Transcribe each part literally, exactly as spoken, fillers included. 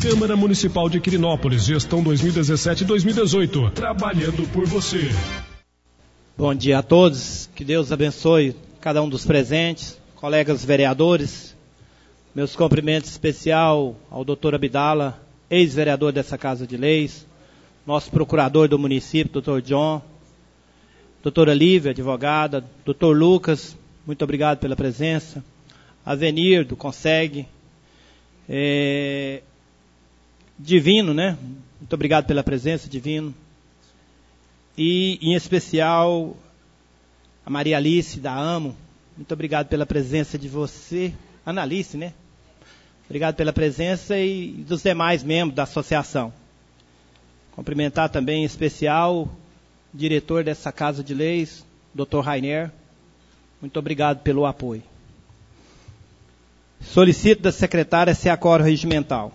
Câmara Municipal de Quirinópolis, gestão dois mil e dezessete a dois mil e dezoito, trabalhando por você. Bom dia a todos, que Deus abençoe cada um dos presentes, colegas vereadores. Meus cumprimentos especial ao doutor Abdala, ex-vereador dessa Casa de Leis, nosso procurador do município, doutor John, doutora Lívia, advogada, doutor Lucas, muito obrigado pela presença, Avenir, do Conseg, é, Divino, né? Muito obrigado pela presença, Divino. E, em especial, a Maria Alice, da AMO, muito obrigado pela presença de você, Ana Alice, né? Obrigado pela presença e dos demais membros da associação. Cumprimentar também, em especial, o diretor dessa Casa de Leis, doutor Rainer. Muito obrigado pelo apoio. Solicito da secretária se acórdão regimental.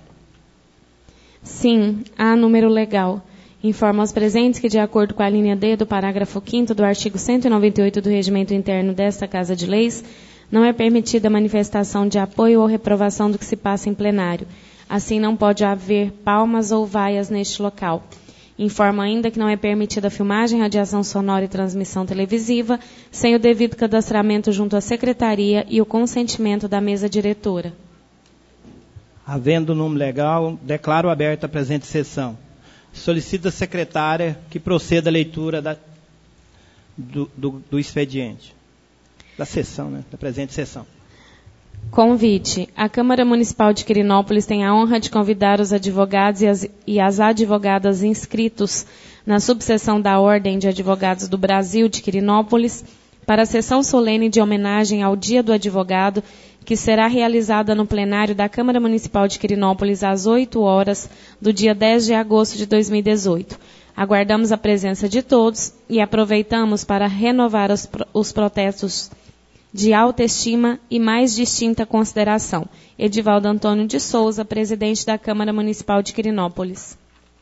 Sim, há número legal. Informa aos presentes que, de acordo com a linha D do parágrafo quinto do artigo cento e noventa e oito do Regimento Interno desta Casa de Leis, não é permitida a manifestação de apoio ou reprovação do que se passa em plenário. Assim, não pode haver palmas ou vaias neste local. Informa ainda que não é permitida a filmagem, radiação sonora e transmissão televisiva, sem o devido cadastramento junto à secretaria e o consentimento da mesa diretora. Havendo número legal, declaro aberta a presente sessão. Solicito à secretária que proceda a leitura da, do, do, do expediente. Da sessão, né? Da presente sessão. Convite. A Câmara Municipal de Quirinópolis tem a honra de convidar os advogados e as, e as advogadas inscritos na subseção da Ordem de Advogados do Brasil de Quirinópolis para a sessão solene de homenagem ao Dia do Advogado, que será realizada no plenário da Câmara Municipal de Quirinópolis às oito horas do dia dez de agosto de dois mil e dezoito. Aguardamos a presença de todos e aproveitamos para renovar os, os protestos de autoestima e mais distinta consideração. Edivaldo Antônio de Souza, presidente da Câmara Municipal de Quirinópolis.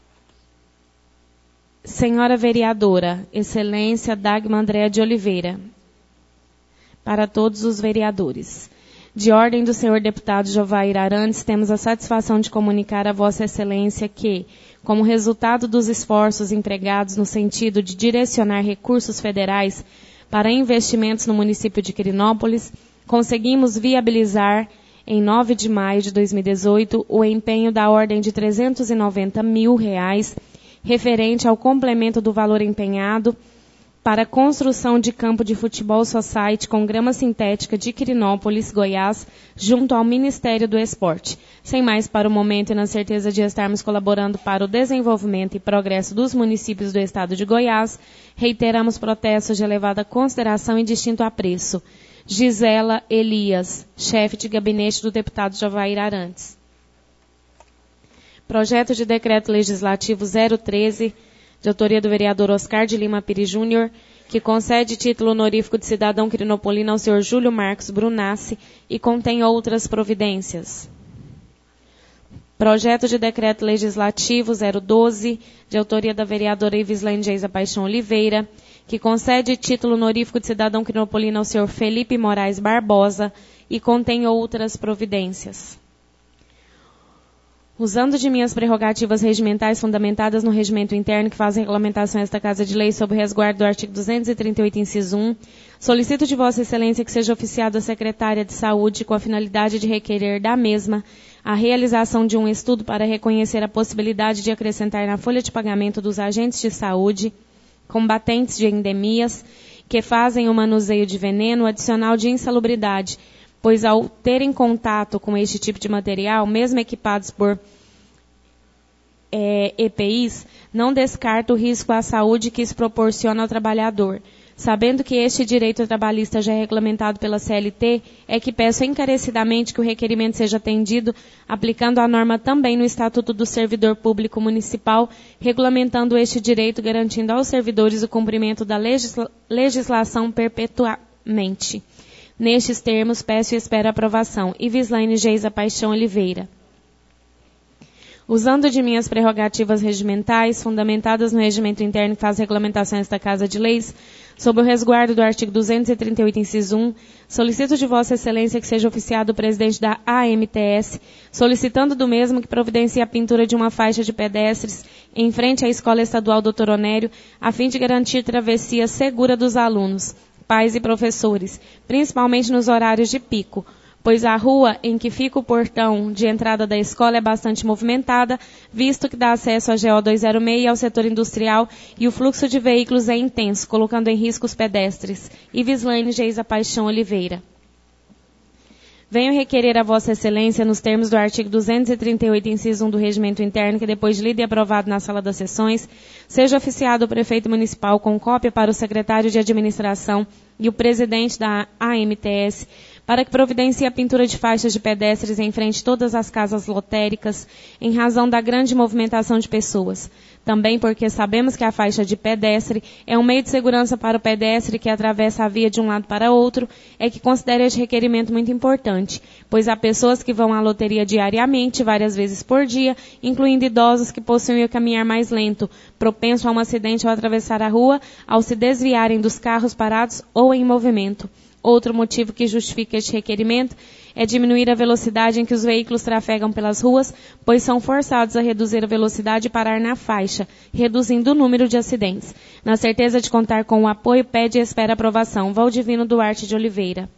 Senhora vereadora, Excelência Dagmar Andréa de Oliveira. Para todos os vereadores. De ordem do senhor deputado Jovair Arantes, temos a satisfação de comunicar a Vossa Excelência que, como resultado dos esforços empregados no sentido de direcionar recursos federais para investimentos no município de Quirinópolis, conseguimos viabilizar, em nove de maio de dois mil e dezoito, o empenho da ordem de trezentos e noventa mil reais, referente ao complemento do valor empenhado para a construção de campo de futebol society com grama sintética de Quirinópolis, Goiás, junto ao Ministério do Esporte. Sem mais para o momento e na certeza de estarmos colaborando para o desenvolvimento e progresso dos municípios do estado de Goiás, reiteramos protestos de elevada consideração e distinto apreço. Gisela Elias, chefe de gabinete do deputado Jovair Arantes. Projeto de Decreto Legislativo zero treze, de autoria do vereador Oscar de Lima Pires Júnior, que concede título honorífico de cidadão quirinopolino ao senhor Júlio Marcos Brunassi e contém outras providências. Projeto de Decreto Legislativo zero doze, de autoria da vereadora Ivislaine Geisa Paixão Oliveira, que concede título honorífico de cidadão quirinopolino ao senhor Felipe Moraes Barbosa e contém outras providências. Usando de minhas prerrogativas regimentais fundamentadas no regimento interno que faz a regulamentação desta Casa de Leis sob o resguardo do artigo duzentos e trinta e oito, inciso um, solicito de Vossa Excelência que seja oficiado à Secretária de Saúde com a finalidade de requerer da mesma a realização de um estudo para reconhecer a possibilidade de acrescentar na folha de pagamento dos agentes de saúde, combatentes de endemias, que fazem o manuseio de veneno adicional de insalubridade, pois ao terem contato com este tipo de material, mesmo equipados por é, E P Is, não descarta o risco à saúde que isso proporciona ao trabalhador. Sabendo que este direito trabalhista já é regulamentado pela C L T, é que peço encarecidamente que o requerimento seja atendido, aplicando a norma também no Estatuto do Servidor Público Municipal, regulamentando este direito, garantindo aos servidores o cumprimento da legisla- legislação perpetuamente. Nestes termos, peço e espero a aprovação. Ivislaine Geisa Paixão Oliveira. Usando de minhas prerrogativas regimentais, fundamentadas no regimento interno que faz regulamentações da Casa de Leis, sob o resguardo do artigo duzentos e trinta e oito, inciso um, solicito de Vossa Excelência que seja oficiado o presidente da A M T S, solicitando do mesmo que providencie a pintura de uma faixa de pedestres em frente à Escola Estadual doutor Onério, a fim de garantir travessia segura dos alunos, pais e professores, principalmente nos horários de pico, pois a rua em que fica o portão de entrada da escola é bastante movimentada, visto que dá acesso à G O duzentos e seis e ao setor industrial, e o fluxo de veículos é intenso, colocando em risco os pedestres. Ivislaine Geisa Paixão Oliveira. Venho requerer a Vossa Excelência, nos termos do artigo duzentos e trinta e oito, inciso um do Regimento Interno, que depois de lido e aprovado na Sala das Sessões, seja oficiado o Prefeito Municipal com cópia para o Secretário de Administração e o Presidente da A M T S, para que providencie a pintura de faixas de pedestres em frente a todas as casas lotéricas, em razão da grande movimentação de pessoas. Também porque sabemos que a faixa de pedestre é um meio de segurança para o pedestre que atravessa a via de um lado para outro, é que considero este requerimento muito importante, pois há pessoas que vão à loteria diariamente, várias vezes por dia, incluindo idosos que possuem o caminhar mais lento, propenso a um acidente ao atravessar a rua, ao se desviarem dos carros parados ou em movimento. Outro motivo que justifica este requerimento é diminuir a velocidade em que os veículos trafegam pelas ruas, pois são forçados a reduzir a velocidade e parar na faixa, reduzindo o número de acidentes. Na certeza de contar com o apoio, pede e espera aprovação. Valdivino Duarte de Oliveira.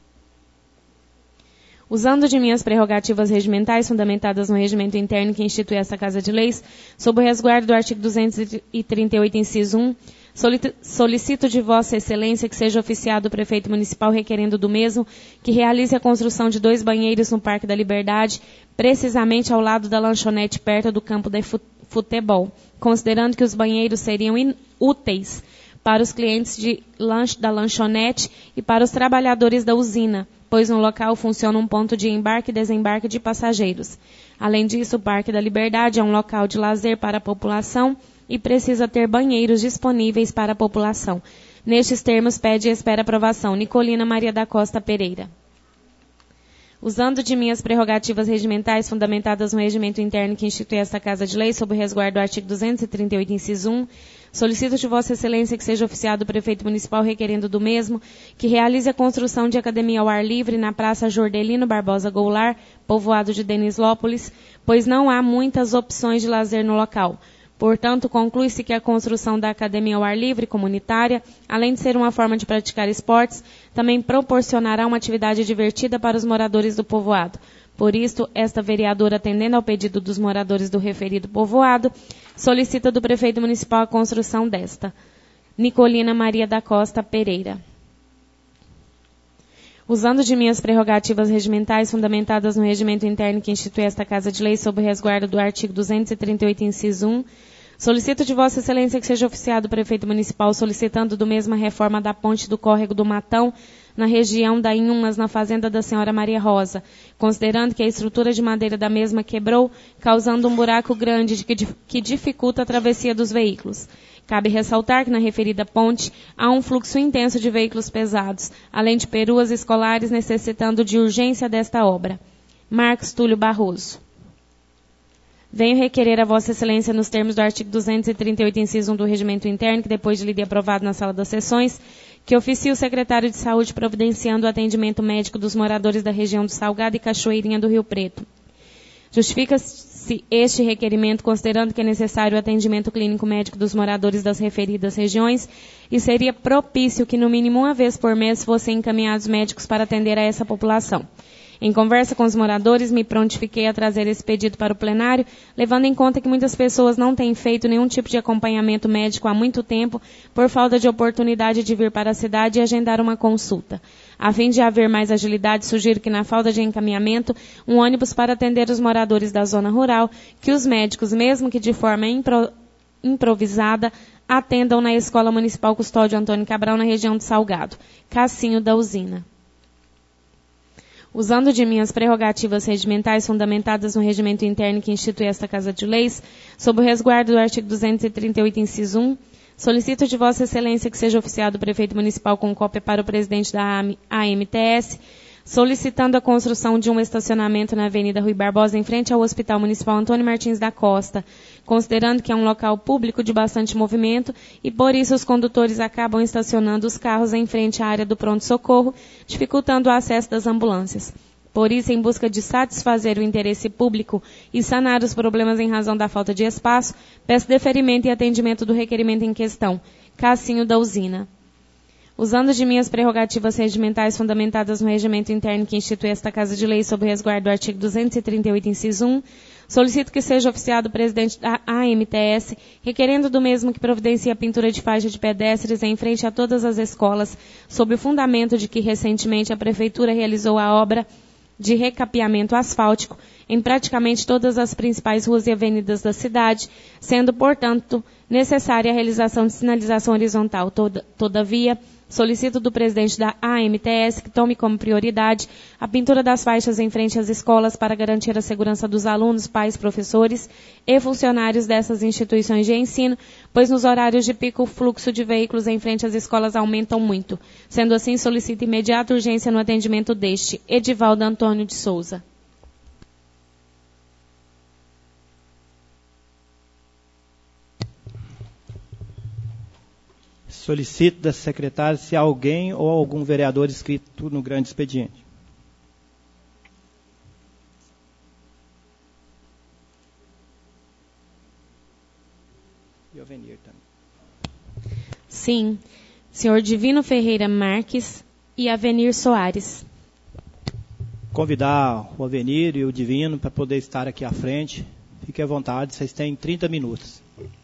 Usando de minhas prerrogativas regimentais, fundamentadas no regimento interno que institui esta Casa de Leis, sob o resguardo do artigo duzentos e trinta e oito, inciso um, solicito de Vossa Excelência que seja oficiado o Prefeito Municipal requerendo do mesmo que realize a construção de dois banheiros no Parque da Liberdade, precisamente ao lado da lanchonete perto do campo de futebol, considerando que os banheiros seriam úteis para os clientes de lanche, da lanchonete e para os trabalhadores da usina, pois no local funciona um ponto de embarque e desembarque de passageiros. Além disso, o Parque da Liberdade é um local de lazer para a população e precisa ter banheiros disponíveis para a população. Nestes termos, pede e espera aprovação. Nicolina Maria da Costa Pereira. Usando de minhas prerrogativas regimentais fundamentadas no regimento interno que institui esta Casa de Leis, sob o resguardo do artigo duzentos e trinta e oito, inciso um, solicito de Vossa Excelência que seja oficiado o Prefeito Municipal requerendo do mesmo que realize a construção de academia ao ar livre na Praça Jordelino Barbosa Goulart, povoado de Denislópolis, pois não há muitas opções de lazer no local. Portanto, conclui-se que a construção da academia ao ar livre comunitária, além de ser uma forma de praticar esportes, também proporcionará uma atividade divertida para os moradores do povoado. Por isso, esta vereadora, atendendo ao pedido dos moradores do referido povoado, solicita do prefeito municipal a construção desta. Nicolina Maria da Costa Pereira. Usando de minhas prerrogativas regimentais fundamentadas no regimento interno que institui esta Casa de Leis sob o resguardo do artigo duzentos e trinta e oito, inciso um, solicito de Vossa Excelência que seja oficiado o prefeito municipal solicitando do mesmo a reforma da ponte do córrego do Matão, na região da Inhumas, na fazenda da senhora Maria Rosa, considerando que a estrutura de madeira da mesma quebrou, causando um buraco grande que dificulta a travessia dos veículos. Cabe ressaltar que na referida ponte há um fluxo intenso de veículos pesados, além de peruas escolares necessitando de urgência desta obra. Marcos Túlio Barroso. Venho requerer a Vossa Excelência, nos termos do artigo duzentos e trinta e oito, inciso um do Regimento Interno, que depois de lido e aprovado na Sala das Sessões, que oficie o secretário de Saúde providenciando o atendimento médico dos moradores da região do Salgado e Cachoeirinha do Rio Preto. Justifica-se este requerimento considerando que é necessário o atendimento clínico médico dos moradores das referidas regiões e seria propício que no mínimo uma vez por mês fossem encaminhados médicos para atender a essa população. Em conversa com os moradores, me prontifiquei a trazer esse pedido para o plenário, levando em conta que muitas pessoas não têm feito nenhum tipo de acompanhamento médico há muito tempo, por falta de oportunidade de vir para a cidade e agendar uma consulta. A fim de haver mais agilidade, sugiro que, na falta de encaminhamento, um ônibus para atender os moradores da zona rural, que os médicos, mesmo que de forma impro- improvisada, atendam na Escola Municipal Custódio Antônio Cabral, na região de Salgado. Cassinho da Usina. Usando de minhas prerrogativas regimentais fundamentadas no regimento interno que institui esta Casa de Leis, sob o resguardo do artigo duzentos e trinta e oito, inciso um, solicito de Vossa Excelência que seja oficiado o prefeito municipal com cópia para o presidente da A M T S, solicitando a construção de um estacionamento na Avenida Rui Barbosa, em frente ao Hospital Municipal Antônio Martins da Costa, considerando que é um local público de bastante movimento e, por isso, os condutores acabam estacionando os carros em frente à área do pronto-socorro, dificultando o acesso das ambulâncias. Por isso, em busca de satisfazer o interesse público e sanar os problemas em razão da falta de espaço, peço deferimento e atendimento do requerimento em questão. Cassinho da Usina. Usando de minhas prerrogativas regimentais fundamentadas no regimento interno que institui esta Casa de Lei sob o resguardo do artigo duzentos e trinta e oito, inciso um, solicito que seja oficiado o presidente da A M T S, requerendo do mesmo que providencie a pintura de faixa de pedestres em frente a todas as escolas, sob o fundamento de que recentemente a Prefeitura realizou a obra de recapeamento asfáltico em praticamente todas as principais ruas e avenidas da cidade, sendo, portanto, necessária a realização de sinalização horizontal. Toda, todavia, solicito do presidente da A M T S que tome como prioridade a pintura das faixas em frente às escolas para garantir a segurança dos alunos, pais, professores e funcionários dessas instituições de ensino, pois nos horários de pico o fluxo de veículos em frente às escolas aumentam muito. Sendo assim, solicito imediata urgência no atendimento deste. Edivaldo Antônio de Souza. Solicito da secretária se há alguém ou algum vereador inscrito no grande expediente. E o Avenir também. Sim. Senhor Divino Ferreira Marques e Avenir Soares. Convidar o Avenir e o Divino para poder estar aqui à frente. Fique à vontade, vocês têm trinta minutos.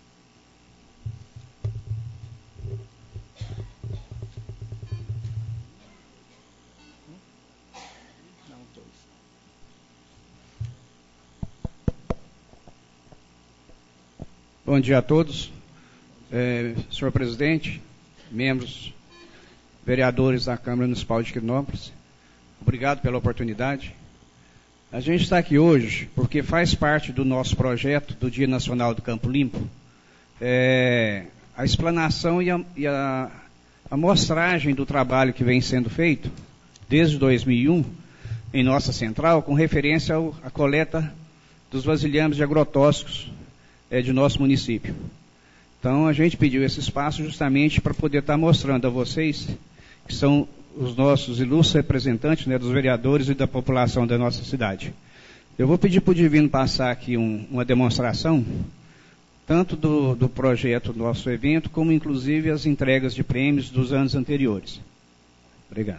Bom dia a todos. É, senhor presidente, membros, vereadores da Câmara Municipal de Quirinópolis, obrigado pela oportunidade. A gente está aqui hoje porque faz parte do nosso projeto do Dia Nacional do Campo Limpo, é, a explanação e, a, e a, a mostragem do trabalho que vem sendo feito desde dois mil e um em nossa central, com referência ao, à coleta dos vasilhames de agrotóxicos é, de nosso município. Então a gente pediu esse espaço justamente para poder estar mostrando a vocês, que são os nossos ilustres representantes, né, dos vereadores e da população da nossa cidade. Eu vou pedir para o Divino passar aqui um, uma demonstração, tanto do, do projeto do nosso evento, como inclusive as entregas de prêmios dos anos anteriores. Obrigado.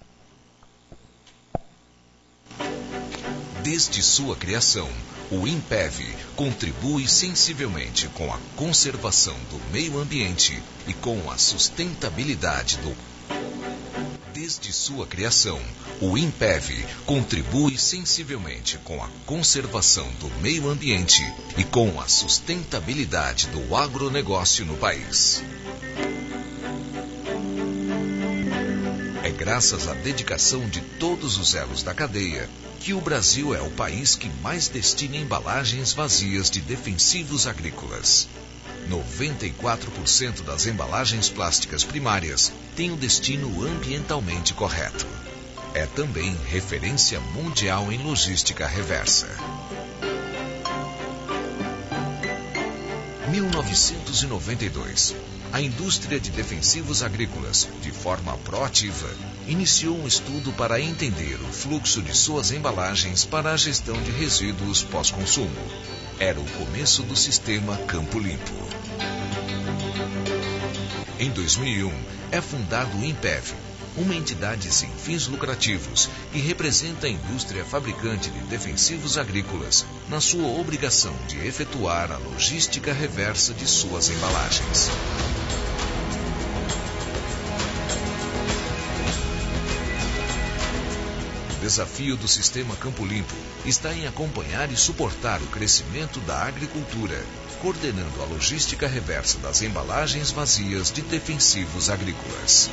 Desde sua criação, o INPEV contribui sensivelmente com a conservação do meio ambiente e com a sustentabilidade do... Desde sua criação, o INPEV contribui sensivelmente com a conservação do meio ambiente e com a sustentabilidade do agronegócio no país. É graças à dedicação de todos os elos da cadeia que o Brasil é o país que mais destina embalagens vazias de defensivos agrícolas. noventa e quatro por cento das embalagens plásticas primárias têm o destino ambientalmente correto. É também referência mundial em logística reversa. mil novecentos e noventa e dois. A indústria de defensivos agrícolas, de forma proativa, iniciou um estudo para entender o fluxo de suas embalagens para a gestão de resíduos pós-consumo. Era o começo do sistema Campo Limpo. Em dois mil e um, é fundado o INPEV, uma entidade sem fins lucrativos que representa a indústria fabricante de defensivos agrícolas na sua obrigação de efetuar a logística reversa de suas embalagens. O desafio do sistema Campo Limpo está em acompanhar e suportar o crescimento da agricultura, coordenando a logística reversa das embalagens vazias de defensivos agrícolas.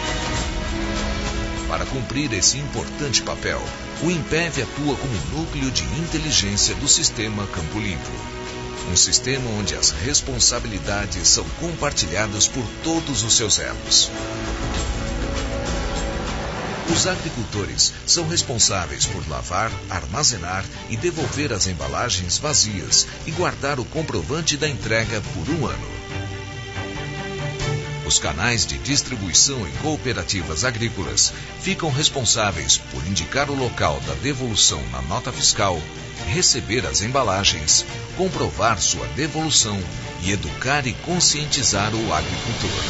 Para cumprir esse importante papel, o INPEV atua como núcleo de inteligência do sistema Campo Limpo. Um sistema onde as responsabilidades são compartilhadas por todos os seus elos. Os agricultores são responsáveis por lavar, armazenar e devolver as embalagens vazias e guardar o comprovante da entrega por um ano. Os canais de distribuição e cooperativas agrícolas ficam responsáveis por indicar o local da devolução na nota fiscal, receber as embalagens, comprovar sua devolução e educar e conscientizar o agricultor.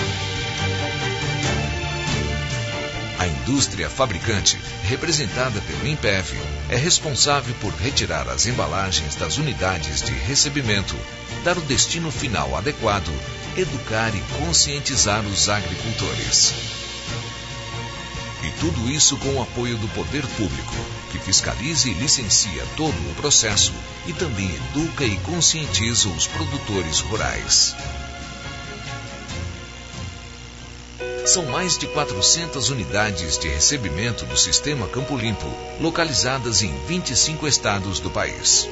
A indústria fabricante, representada pelo INPEV, é responsável por retirar as embalagens das unidades de recebimento, dar o destino final adequado, educar e conscientizar os agricultores. E tudo isso com o apoio do poder público, que fiscaliza e licencia todo o processo e também educa e conscientiza os produtores rurais. São mais de quatrocentas unidades de recebimento do Sistema Campo Limpo, localizadas em vinte e cinco estados do país.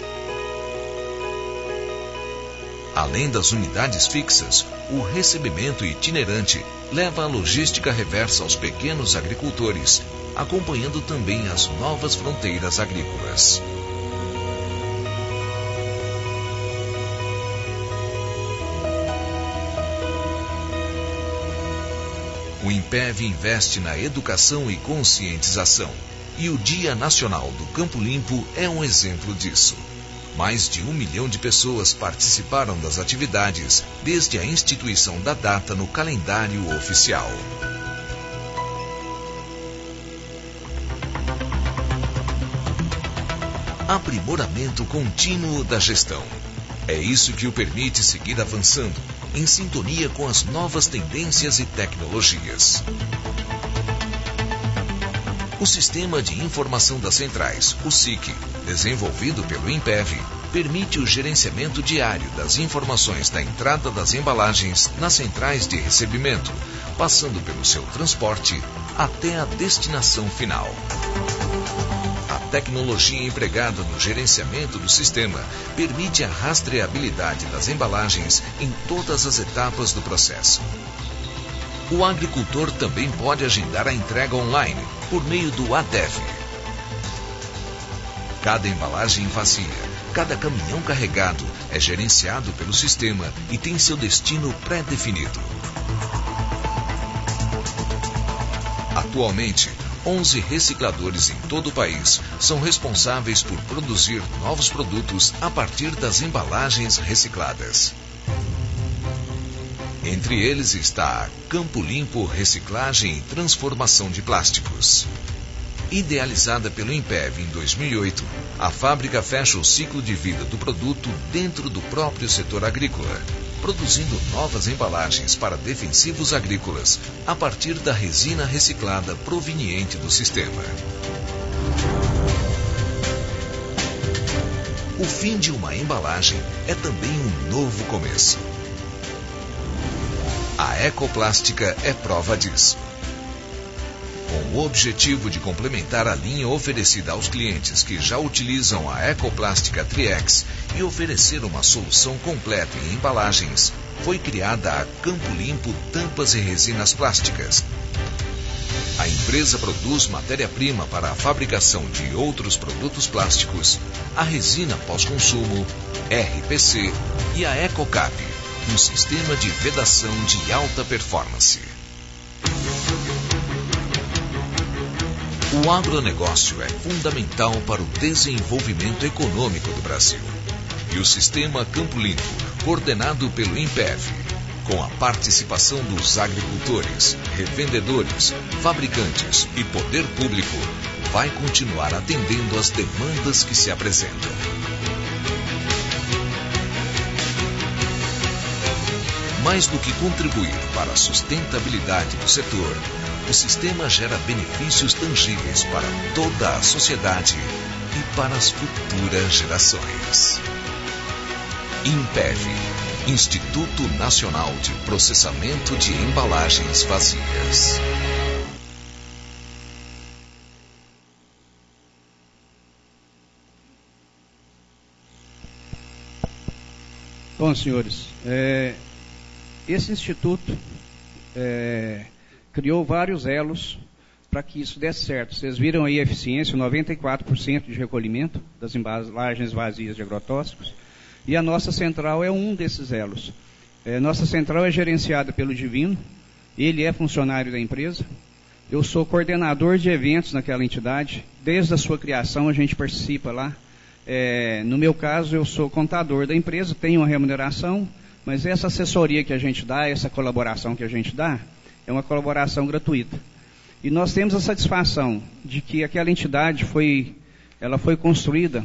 Além das unidades fixas, o recebimento itinerante leva a logística reversa aos pequenos agricultores, acompanhando também as novas fronteiras agrícolas. O INPEV investe na educação e conscientização, e o Dia Nacional do Campo Limpo é um exemplo disso. Mais de um milhão de pessoas participaram das atividades desde a instituição da data no calendário oficial. Aprimoramento contínuo da gestão. É isso que o permite seguir avançando, em sintonia com as novas tendências e tecnologias. O Sistema de Informação das Centrais, o S I C, desenvolvido pelo INPEV, permite o gerenciamento diário das informações da entrada das embalagens nas centrais de recebimento, passando pelo seu transporte até a destinação final. A tecnologia empregada no gerenciamento do sistema permite a rastreabilidade das embalagens em todas as etapas do processo. O agricultor também pode agendar a entrega online por meio do A D E F. Cada embalagem vazia, cada caminhão carregado é gerenciado pelo sistema e tem seu destino pré-definido. Atualmente, onze recicladores em todo o país são responsáveis por produzir novos produtos a partir das embalagens recicladas. Entre eles está a Campo Limpo Reciclagem e Transformação de Plásticos. Idealizada pelo INPEV em dois mil e oito, a fábrica fecha o ciclo de vida do produto dentro do próprio setor agrícola, produzindo novas embalagens para defensivos agrícolas a partir da resina reciclada proveniente do sistema. O fim de uma embalagem é também um novo começo. A Ecoplástica é prova disso. Com o objetivo de complementar a linha oferecida aos clientes que já utilizam a Ecoplástica Triex e oferecer uma solução completa em embalagens, foi criada a Campo Limpo Tampas e Resinas Plásticas. A empresa produz matéria-prima para a fabricação de outros produtos plásticos, a resina pós-consumo, R P C e a EcoCap, um sistema de vedação de alta performance. O agronegócio é fundamental para o desenvolvimento econômico do Brasil. E o Sistema Campo Limpo, coordenado pelo INPEV, com a participação dos agricultores, revendedores, fabricantes e poder público, vai continuar atendendo às demandas que se apresentam. Mais do que contribuir para a sustentabilidade do setor, o sistema gera benefícios tangíveis para toda a sociedade e para as futuras gerações. INPEV, Instituto Nacional de Processamento de Embalagens Vazias. Bom, senhores, é, esse instituto é, criou vários elos para que isso dê certo. Vocês viram aí a eficiência, noventa e quatro por cento de recolhimento das embalagens vazias de agrotóxicos, e a nossa central é um desses elos. É, nossa central é gerenciada pelo Divino, ele é funcionário da empresa, eu sou coordenador de eventos naquela entidade, desde a sua criação a gente participa lá. É, no meu caso, eu sou contador da empresa, tenho uma remuneração, mas essa assessoria que a gente dá, essa colaboração que a gente dá, é uma colaboração gratuita. E nós temos a satisfação de que aquela entidade foi, ela foi construída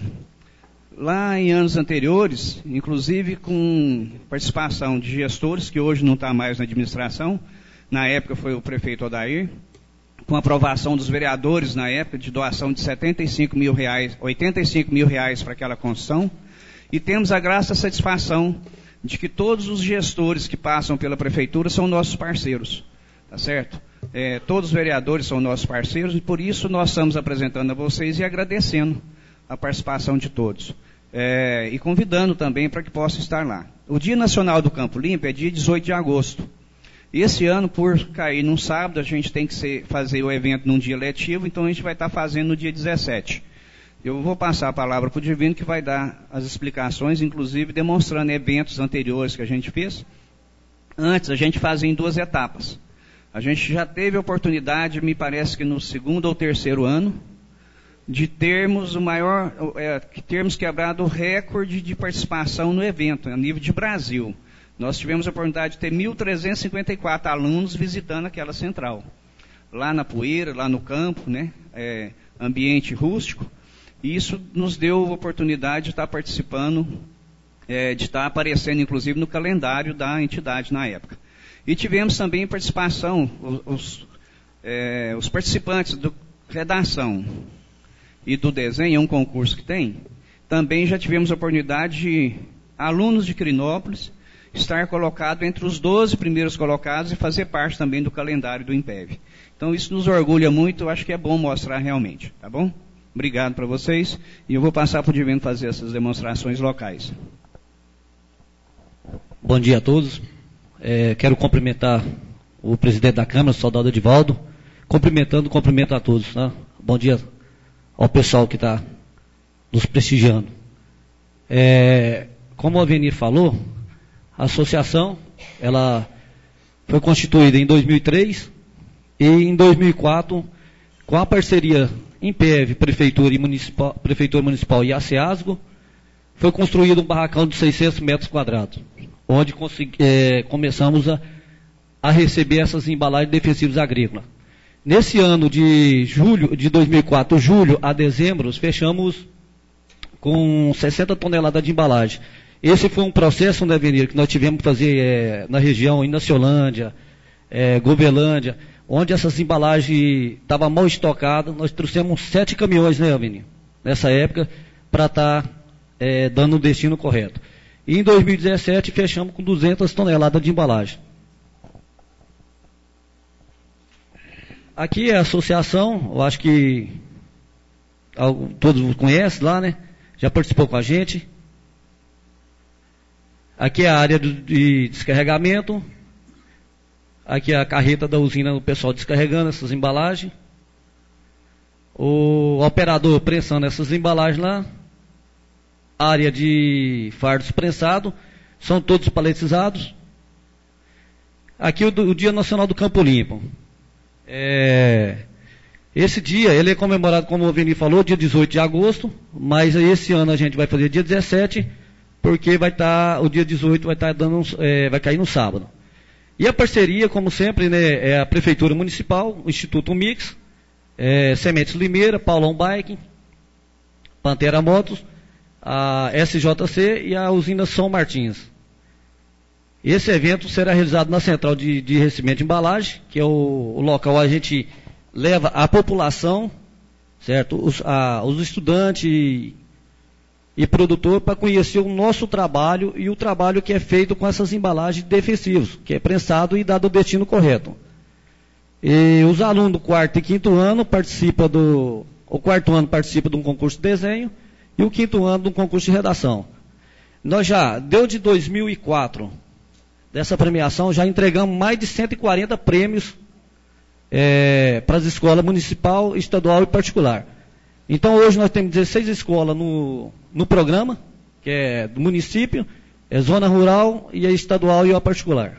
lá em anos anteriores, inclusive com participação de gestores, que hoje não está mais na administração, na época foi o prefeito Odair, com aprovação dos vereadores na época, de doação de setenta e cinco mil reais, oitenta e cinco mil reais para aquela construção, e temos a graça e a satisfação de que todos os gestores que passam pela prefeitura são nossos parceiros, tá certo? É, todos os vereadores são nossos parceiros e por isso nós estamos apresentando a vocês e agradecendo a participação de todos. É, e convidando também para que possa estar lá. O Dia Nacional do Campo Limpo é dia dezoito de agosto. Esse ano, por cair num sábado, a gente tem que ser, fazer o evento num dia letivo, então a gente vai estar fazendo no dia dezessete. Eu vou passar a palavra para o Divino, que vai dar as explicações, inclusive demonstrando eventos anteriores que a gente fez. Antes, a gente fazia em duas etapas. A gente já teve a oportunidade, me parece que no segundo ou terceiro ano, de termos o maior, é, termos quebrado o recorde de participação no evento, a nível de Brasil. Nós tivemos a oportunidade de ter mil trezentos e cinquenta e quatro alunos visitando aquela central. Lá na poeira, lá no campo, né, é, ambiente rústico. E isso nos deu a oportunidade de estar participando, é, de estar aparecendo, inclusive, no calendário da entidade na época. E tivemos também participação, os, é, os participantes do redação e do desenho, é um concurso que tem, também já tivemos a oportunidade de alunos de Quirinópolis estar colocado entre os doze primeiros colocados e fazer parte também do calendário do INPEV. Então isso nos orgulha muito, eu acho que é bom mostrar realmente, tá bom? Obrigado para vocês, e eu vou passar para o Divino fazer essas demonstrações locais. Bom dia a todos. É, quero cumprimentar o presidente da Câmara, o soldado Edivaldo, cumprimentando, cumprimento a todos. Tá? Bom dia ao pessoal que está nos prestigiando. É, como o Avenir falou, a associação ela foi constituída em dois mil e três e em dois mil e quatro, com a parceria INPEV, Prefeitura, e Municipal, Prefeitura Municipal e ACEASGO, foi construído um barracão de seiscentos metros quadrados, onde consegui, é, começamos a, a receber essas embalagens defensivas agrícolas. Nesse ano de julho de dois mil e quatro, julho a dezembro, fechamos com sessenta toneladas de embalagem. Esse foi um processo, né, Avenir, que nós tivemos que fazer é, na região, em Inaciolândia, é, Govelândia, onde essas embalagens estavam mal estocadas. Nós trouxemos sete caminhões, né, Avenir, nessa época, para estar tá, é, dando o destino correto. E em dois mil e dezessete fechamos com duzentas toneladas de embalagem. Aqui é a associação, eu acho que todos conhecem lá, né? Já participou com a gente. Aqui é a área de descarregamento. Aqui é a carreta da usina, o pessoal descarregando essas embalagens. O operador prensando essas embalagens lá. Área de fardos prensados, são todos paletizados. Aqui o, o Dia Nacional do Campo Limpo. É, esse dia, ele é comemorado, como o Avenir falou, dia dezoito de agosto, mas esse ano a gente vai fazer dia dezessete, porque vai estar, tá, o dia dezoito vai estar tá dando, é, vai cair no sábado. E a parceria, como sempre, né, é a Prefeitura Municipal, o Instituto Mix, é, Sementes Limeira, Paulão Bike, Pantera Motos, a S J C e a usina São Martins. Esse evento será realizado na Central de, de Recebimento de Embalagem, que é o, o local onde a gente leva a população, certo? Os, a, os estudantes e, e produtor para conhecer o nosso trabalho e o trabalho que é feito com essas embalagens defensivas, que é prensado e dado o destino correto. E os alunos do quarto e quinto ano participam do, o quarto ano participa de um concurso de desenho e o quinto ano de um concurso de redação. Nós já, deu de dois mil e quatro, dessa premiação, já entregamos mais de cento e quarenta prêmios é, para as escolas municipal, estadual e particular. Então hoje nós temos dezesseis escolas no, no programa, que é do município, é zona rural e a estadual e a particular.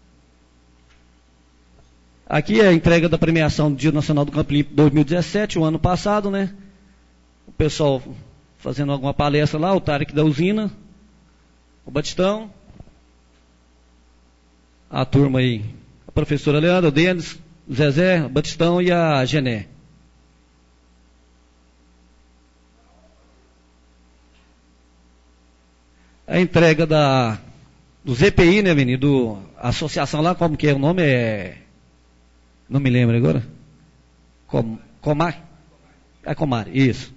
Aqui é a entrega da premiação do Dia Nacional do Campo Limpo dois mil e dezessete, o ano passado, né? O pessoal fazendo alguma palestra lá, o Tarek da usina, o Batistão, a turma aí, a professora Leandra, o Denis, o Zezé, o Batistão e a Gené. A entrega da, do Z P I, né, menino? Do associação lá, como que é o nome? É, não me lembro agora. Com, Comar? É Comar, isso.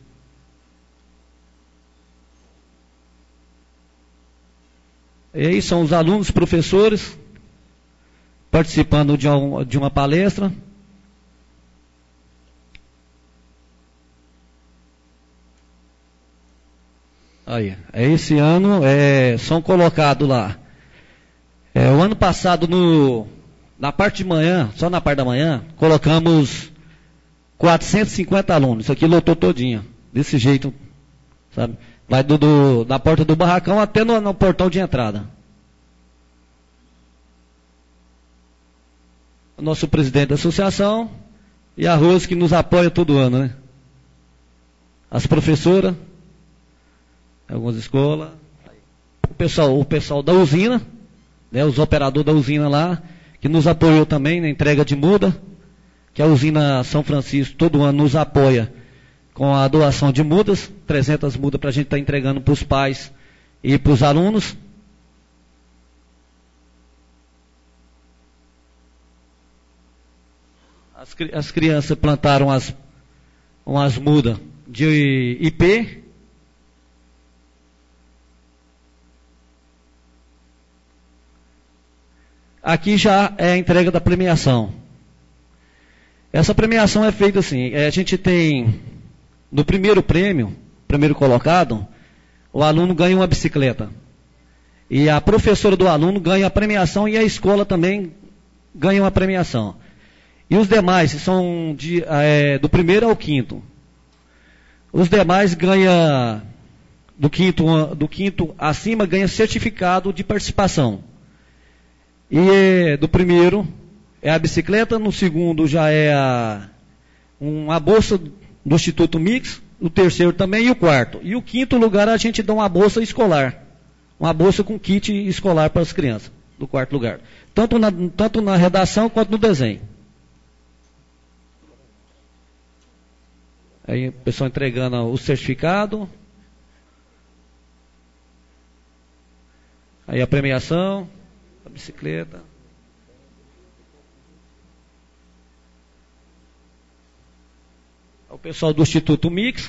E aí são os alunos, professores, participando de, um, de uma palestra. Aí, esse ano é, são colocados lá. É, o ano passado, no, na parte de manhã, só na parte da manhã, colocamos quatrocentos e cinquenta alunos. Isso aqui lotou todinho, desse jeito, sabe? Vai do, do, da porta do barracão até no, no portão de entrada. O nosso presidente da associação e a Rose que nos apoia todo ano, né? As professoras, algumas escolas, o pessoal, o pessoal da usina, né, os operadores da usina lá, que nos apoiou também na entrega de muda, que a usina São Francisco todo ano nos apoia com a doação de mudas, trezentas mudas para a gente estar tá entregando para os pais e para os alunos. As, as crianças plantaram as, umas mudas de I P. Aqui já é a entrega da premiação. Essa premiação é feita assim, é, a gente tem, no primeiro prêmio, primeiro colocado, o aluno ganha uma bicicleta. E a professora do aluno ganha a premiação e a escola também ganha uma premiação. E os demais são de, é, do primeiro ao quinto. Os demais ganham, do quinto, do quinto acima, ganha certificado de participação. E do primeiro é a bicicleta, no segundo já é a, uma bolsa do Instituto Mix, o terceiro também e o quarto. E o quinto lugar a gente dá uma bolsa escolar, uma bolsa com kit escolar para as crianças, do quarto lugar. Tanto na, tanto na redação quanto no desenho. Aí o pessoal entregando o certificado. Aí a premiação. A bicicleta. O pessoal do Instituto Mix.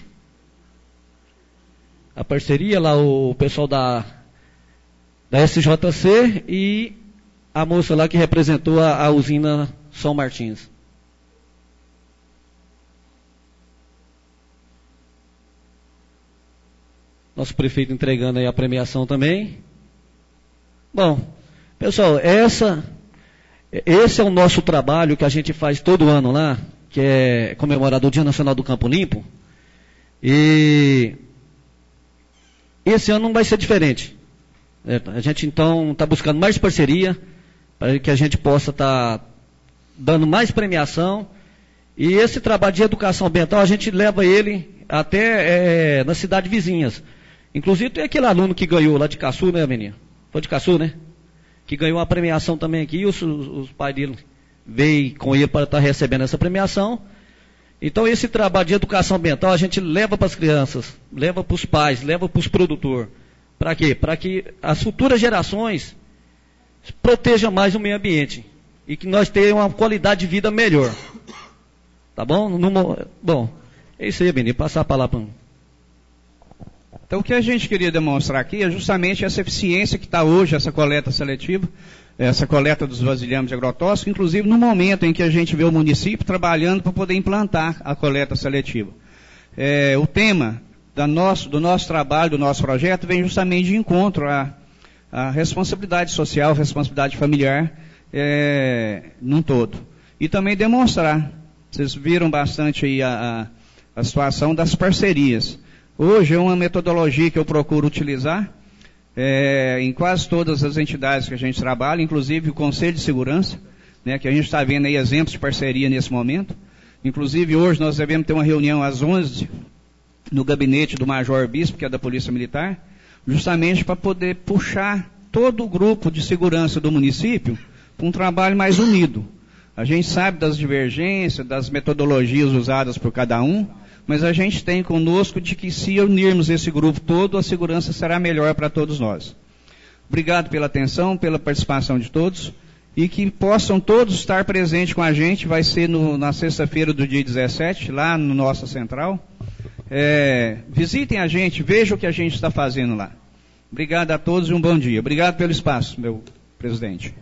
A parceria lá, o pessoal da, da S J C e a moça lá que representou a, a usina São Martins. Nosso prefeito entregando aí a premiação também. Bom, pessoal, essa, esse é o nosso trabalho que a gente faz todo ano lá, que é comemorado o Dia Nacional do Campo Limpo. E esse ano não vai ser diferente. A gente então está buscando mais parceria para que a gente possa estar tá dando mais premiação. E esse trabalho de educação ambiental a gente leva ele até é, nas cidades vizinhas. Inclusive tem aquele aluno que ganhou lá de Caçu, né, menina? Foi de Caçu, né? Que ganhou uma premiação também aqui, e os, os pais dele veio com ele para estar recebendo essa premiação. Então esse trabalho de educação ambiental a gente leva para as crianças, leva para os pais, leva para os produtores. Para quê? Para que as futuras gerações protejam mais o meio ambiente e que nós tenhamos uma qualidade de vida melhor. Tá bom? No, bom, é isso aí, menino. Passar a palavra para Então, o que a gente queria demonstrar aqui é justamente essa eficiência que está hoje, essa coleta seletiva, essa coleta dos vasilhames de agrotóxicos, inclusive no momento em que a gente vê o município trabalhando para poder implantar a coleta seletiva. É, o tema da nosso, do nosso trabalho, do nosso projeto, vem justamente de encontro à, à responsabilidade social, responsabilidade familiar, é, num todo. e também demonstrar. Vocês viram bastante aí a, a, a situação das parcerias. Hoje é uma metodologia que eu procuro utilizar é, em quase todas as entidades que a gente trabalha, inclusive o Conselho de Segurança, né, que a gente está vendo aí exemplos de parceria nesse momento. Inclusive hoje nós devemos ter uma reunião às onze no gabinete do Major Bispo, que é da Polícia Militar, justamente para poder puxar todo o grupo de segurança do município para um trabalho mais unido. A gente sabe das divergências, das metodologias usadas por cada um, mas a gente tem conosco de que se unirmos esse grupo todo, a segurança será melhor para todos nós. Obrigado pela atenção, pela participação de todos, e que possam todos estar presentes com a gente. Vai ser no, na sexta-feira do dia dezessete, lá no nossa central. É, visitem a gente, vejam o que a gente está fazendo lá. Obrigado a todos e um bom dia. Obrigado pelo espaço, meu presidente.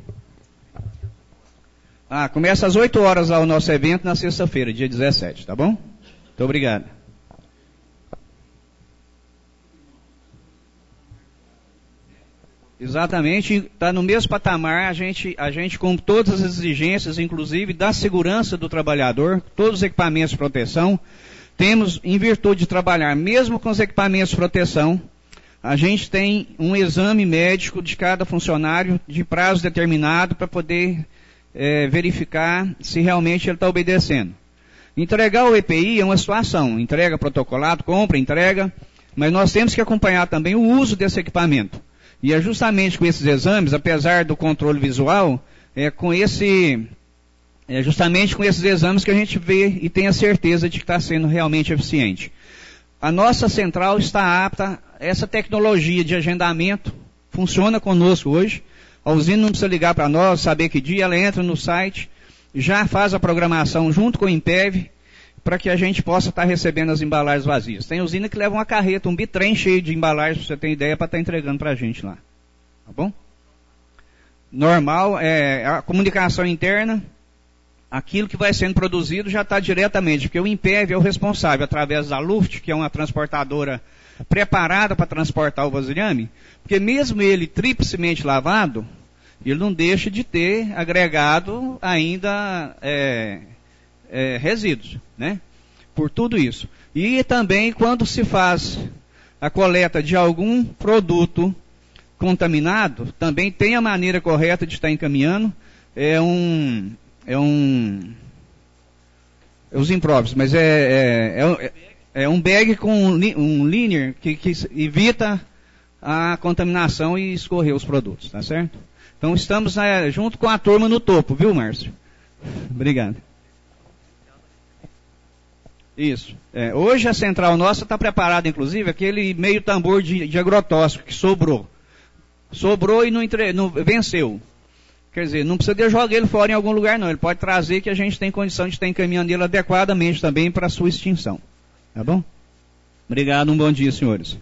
Ah, começa às oito horas lá o nosso evento na sexta-feira, dia dezessete, tá bom? Muito obrigado. Exatamente, está no mesmo patamar, a gente, a gente com todas as exigências, inclusive da segurança do trabalhador, todos os equipamentos de proteção, temos, em virtude de trabalhar mesmo com os equipamentos de proteção, a gente tem um exame médico de cada funcionário de prazo determinado para poder é, verificar se realmente ele está obedecendo. Entregar o E P I é uma situação, entrega protocolado, compra, entrega, mas nós temos que acompanhar também o uso desse equipamento. E é justamente com esses exames, apesar do controle visual, é com esse, é justamente com esses exames que a gente vê e tem a certeza de que está sendo realmente eficiente. A nossa central está apta, essa tecnologia de agendamento funciona conosco hoje. A usina não precisa ligar para nós, saber que dia, ela entra no site, já faz a programação junto com o INPEV, para que a gente possa estar recebendo as embalagens vazias. Tem usina que leva uma carreta, um bitrem cheio de embalagens, para você ter ideia, para estar entregando para a gente lá. Tá bom? Normal, é, a comunicação interna, aquilo que vai sendo produzido já está diretamente, porque o INPEV é o responsável, através da Luft, que é uma transportadora preparada para transportar o vasilhame, porque mesmo ele triplicemente lavado, ele não deixa de ter agregado ainda é, é, resíduos, né? Por tudo isso. E também quando se faz a coleta de algum produto contaminado, também tem a maneira correta de estar encaminhando, é um, é um, é os impróprios, mas é, é, é, é um bag com um, um linear que, que evita a contaminação e escorrer os produtos, tá certo? Então estamos é, junto com a turma no topo, viu, Márcio? Obrigado. Isso. É, hoje a central nossa está preparada, inclusive, aquele meio tambor de, de agrotóxico que sobrou. Sobrou e não, entre, não venceu. Quer dizer, não precisa de jogar ele fora em algum lugar, não. Ele pode trazer que a gente tem condição de estar encaminhando ele adequadamente também para a sua extinção. Tá bom? Obrigado, um bom dia, senhores.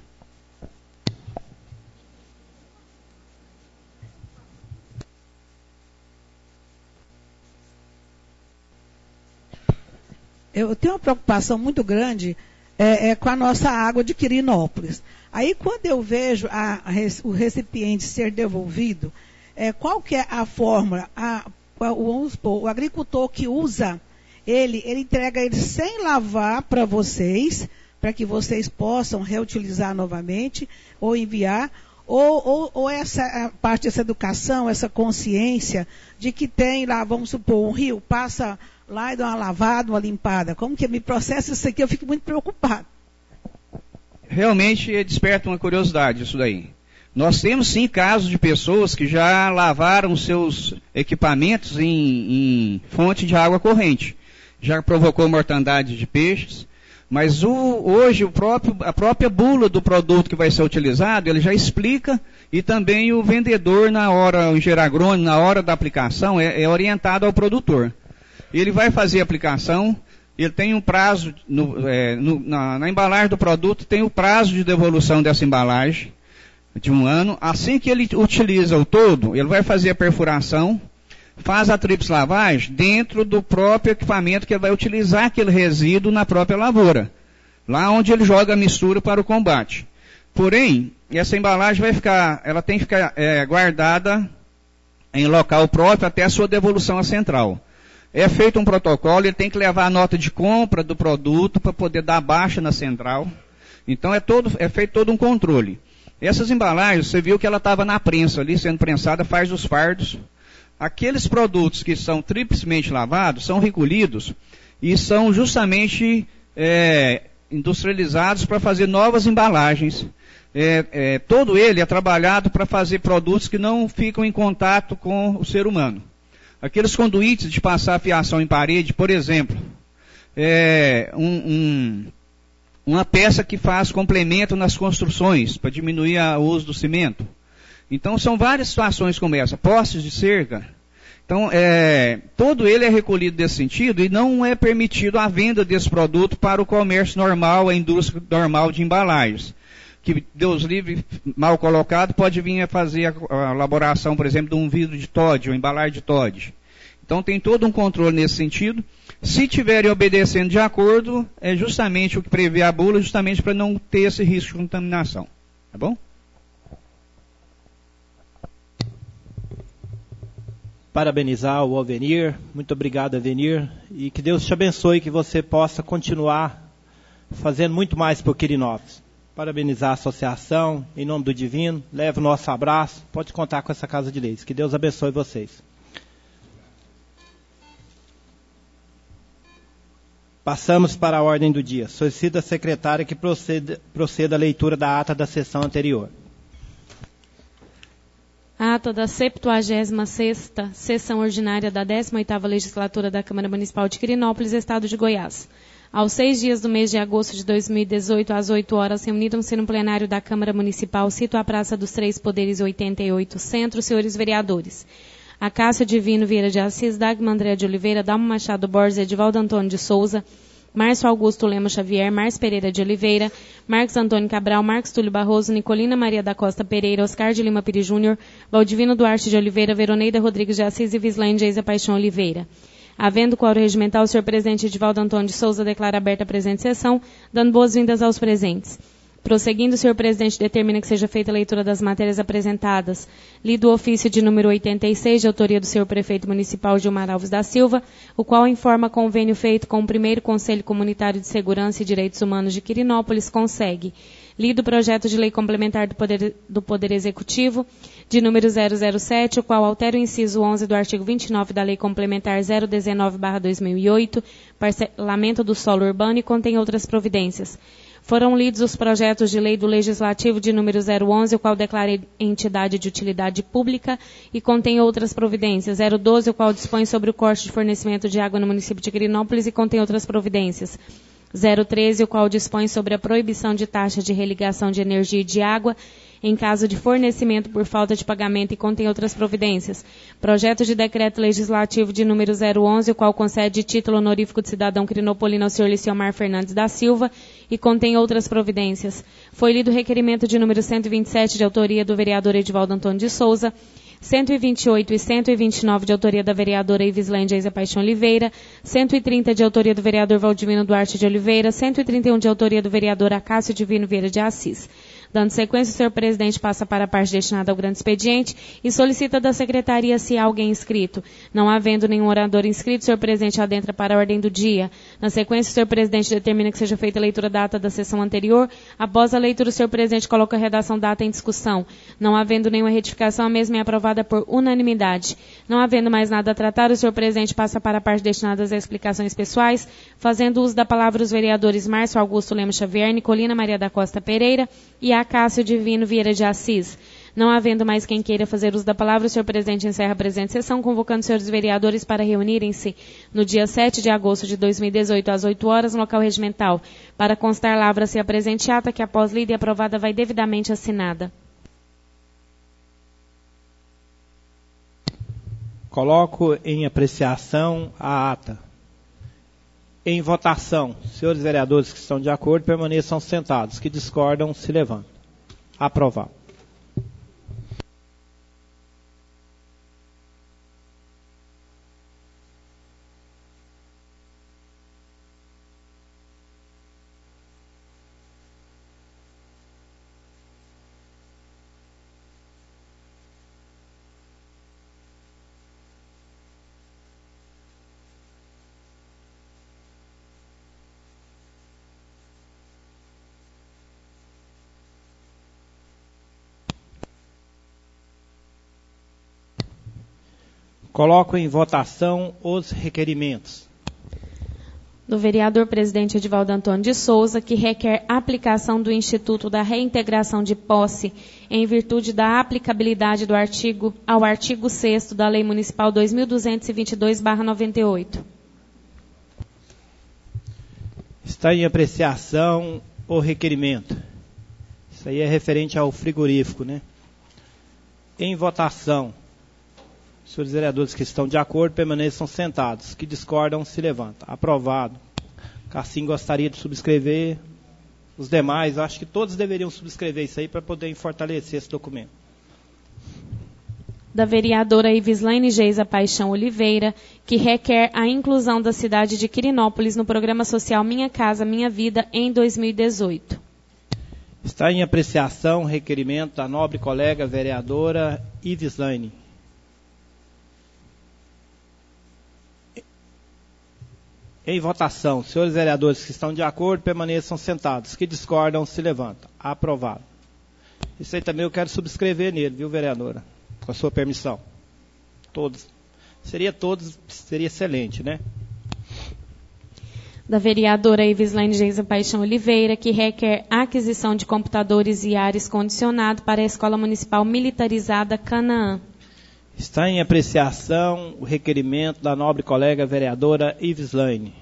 Eu tenho uma preocupação muito grande é, é, com a nossa água de Quirinópolis. Aí, quando eu vejo a, a, o recipiente ser devolvido, é, qual que é a fórmula? A, a, o, o agricultor que usa ele, ele entrega ele sem lavar para vocês, para que vocês possam reutilizar novamente, ou enviar, ou, ou, ou essa parte dessa educação, essa consciência de que tem lá, vamos supor, um rio, passa lá e dá uma lavada, uma limpada. Como que me processa isso aqui? Eu fico muito preocupado. Realmente desperta uma curiosidade isso daí. Nós temos sim casos de pessoas que já lavaram seus equipamentos em, em fonte de água corrente. Já provocou mortandade de peixes. Mas o, hoje o próprio, a própria bula do produto que vai ser utilizado, ele já explica, e também o vendedor na hora, o engenheiro agrônomo, na hora da aplicação, é, é orientado ao produtor. Ele vai fazer a aplicação, ele tem um prazo, no, é, no, na, na embalagem do produto, tem o prazo de devolução dessa embalagem, de um ano. Assim que ele utiliza o todo, ele vai fazer a perfuração, faz a tríplice lavagem dentro do próprio equipamento que ele vai utilizar aquele resíduo na própria lavoura, lá onde ele joga a mistura para o combate. Porém, essa embalagem vai ficar, ela tem que ficar é, guardada em local próprio até a sua devolução à central. é feito um protocolo, ele tem que levar a nota de compra do produto para poder dar baixa na central. Então é, todo, é feito todo um controle. Essas embalagens, você viu que ela estava na prensa ali, sendo prensada, faz os fardos. Aqueles produtos que são triplesmente lavados são recolhidos e são justamente é, industrializados para fazer novas embalagens. É, é, todo ele é trabalhado para fazer produtos que não ficam em contato com o ser humano. Aqueles conduítes de passar fiação em parede, por exemplo, é, um, um, uma peça que faz complemento nas construções para diminuir a, o uso do cimento. Então são várias situações como essa, postes de cerca. Então é, todo ele é recolhido desse sentido e não é permitido a venda desse produto para o comércio normal, a indústria normal de embalagens. Que Deus livre, mal colocado, pode vir a fazer a, a elaboração, por exemplo, de um vidro de Toddy, ou embalagem de Toddy. Então tem todo um controle nesse sentido. Se tiverem obedecendo de acordo, é justamente o que prevê a bula, justamente para não ter esse risco de contaminação. Tá bom? Parabenizar o Alvenir, muito obrigado, Alvenir, e que Deus te abençoe, que você possa continuar fazendo muito mais por Quirinópolis. Parabenizar a associação, em nome do Divino, leve o nosso abraço, pode contar com essa Casa de Leis. Que Deus abençoe vocês. Passamos para a ordem do dia. Solicito a secretária que proceda, proceda a leitura da ata da sessão anterior. Ata da septuagésima sexta Sessão Ordinária da décima oitava Legislatura da Câmara Municipal de Quirinópolis, Estado de Goiás. Aos seis dias do mês de agosto de dois mil e dezoito, às oito horas, reuniram-se no plenário da Câmara Municipal, sito a Praça dos Três Poderes oitenta e oito, Centro, senhores vereadores. Acácio Divino Vieira de Assis, Dagmar André de Oliveira, Dalmo Machado Borges, Edivaldo Antônio de Souza, Márcio Augusto Lemos Xavier, Márcio Pereira de Oliveira, Marcos Antônio Cabral, Marcos Túlio Barroso, Nicolina Maria da Costa Pereira, Oscar de Lima Pires Júnior, Valdivino Duarte de Oliveira, Veroneida Rodrigues de Assis e Vislaine Geisa Paixão Oliveira. Havendo quórum regimental, o senhor presidente Edivaldo Antônio de Souza declara aberta a presente sessão, dando boas-vindas aos presentes. Prosseguindo, o senhor presidente determina que seja feita a leitura das matérias apresentadas. Lido o ofício de número oitenta e seis, de autoria do senhor prefeito municipal Gilmar Alves da Silva, o qual informa convênio feito com o primeiro Conselho Comunitário de Segurança e Direitos Humanos de Quirinópolis, consegue. Lido o projeto de lei complementar do Poder, do Poder Executivo, de número zero zero sete, o qual altera o inciso onze do artigo vinte e nove da Lei Complementar zero dezenove barra dois mil e oito, parcelamento do solo urbano e contém outras providências. Foram lidos os projetos de lei do Legislativo de número zero onze, o qual declara entidade de utilidade pública e contém outras providências. zero doze, o qual dispõe sobre o corte de fornecimento de água no município de Quirinópolis e contém outras providências. zero treze, o qual dispõe sobre a proibição de taxa de religação de energia e de água em caso de fornecimento por falta de pagamento e contém outras providências. Projeto de decreto legislativo de número zero onze, o qual concede título honorífico de cidadão quirinopolino ao senhor Liciomar Fernandes da Silva e contém outras providências. Foi lido o requerimento de número cento e vinte e sete, de autoria do vereador Edivaldo Antônio de Souza, cento e vinte e oito e cento e vinte e nove, de autoria da vereadora Ivislane Geisa Paixão Oliveira, cento e trinta, de autoria do vereador Valdivino Duarte de Oliveira, cento e trinta e um, de autoria do vereador Acácio Divino Vieira de Assis. Dando sequência, o senhor presidente passa para a parte destinada ao grande expediente e solicita da secretaria se há alguém inscrito. Não havendo nenhum orador inscrito, o senhor presidente adentra para a ordem do dia. Na sequência, o senhor presidente determina que seja feita a leitura da ata da sessão anterior. Após a leitura, o senhor presidente coloca a redação da ata em discussão. Não havendo nenhuma retificação, a mesma é aprovada por unanimidade. Não havendo mais nada a tratar, o senhor presidente passa para a parte destinada às explicações pessoais, fazendo uso da palavra os vereadores Márcio Augusto Lemos Xavier, Nicolina Maria da Costa Pereira e Acácio Divino Vieira de Assis. Não havendo mais quem queira fazer uso da palavra, o senhor presidente encerra a presente sessão, convocando os senhores vereadores para reunirem-se no dia sete de agosto de dois mil e dezoito, às oito horas, no local regimental. Para constar, lavra-se a presente ata, que após lida e aprovada vai devidamente assinada. Coloco em apreciação a ata. Em votação, senhores vereadores que estão de acordo, permaneçam sentados. Que discordam, se levantem. Aprovado. Coloco em votação os requerimentos. Do vereador presidente Edivaldo Antônio de Souza, que requer aplicação do Instituto da Reintegração de Posse em virtude da aplicabilidade do artigo ao artigo sexto da Lei Municipal dois mil duzentos e vinte e dois barra noventa e oito. Está em apreciação o requerimento. Isso aí é referente ao frigorífico, né? Em votação. Os senhores vereadores que estão de acordo permaneçam sentados. Que discordam, se levantam. Aprovado. Cassim gostaria de subscrever. Os demais, acho que todos deveriam subscrever isso aí para poder fortalecer esse documento. Da vereadora Ivislaine Geisa Paixão Oliveira, que requer a inclusão da cidade de Quirinópolis no programa social Minha Casa Minha Vida em dois mil e dezoito. Está em apreciação o requerimento da nobre colega vereadora Ivislaine. Em votação, senhores vereadores que estão de acordo, permaneçam sentados. Que discordam, se levantam. Aprovado. Isso aí também eu quero subscrever nele, viu, vereadora? Com a sua permissão. Todos. Seria todos, seria excelente, né? Da vereadora Ivislaine Geisa Paixão Oliveira, que requer aquisição de computadores e ares condicionado para a Escola Municipal Militarizada Canaã. Está em apreciação o requerimento da nobre colega vereadora Ivislaine.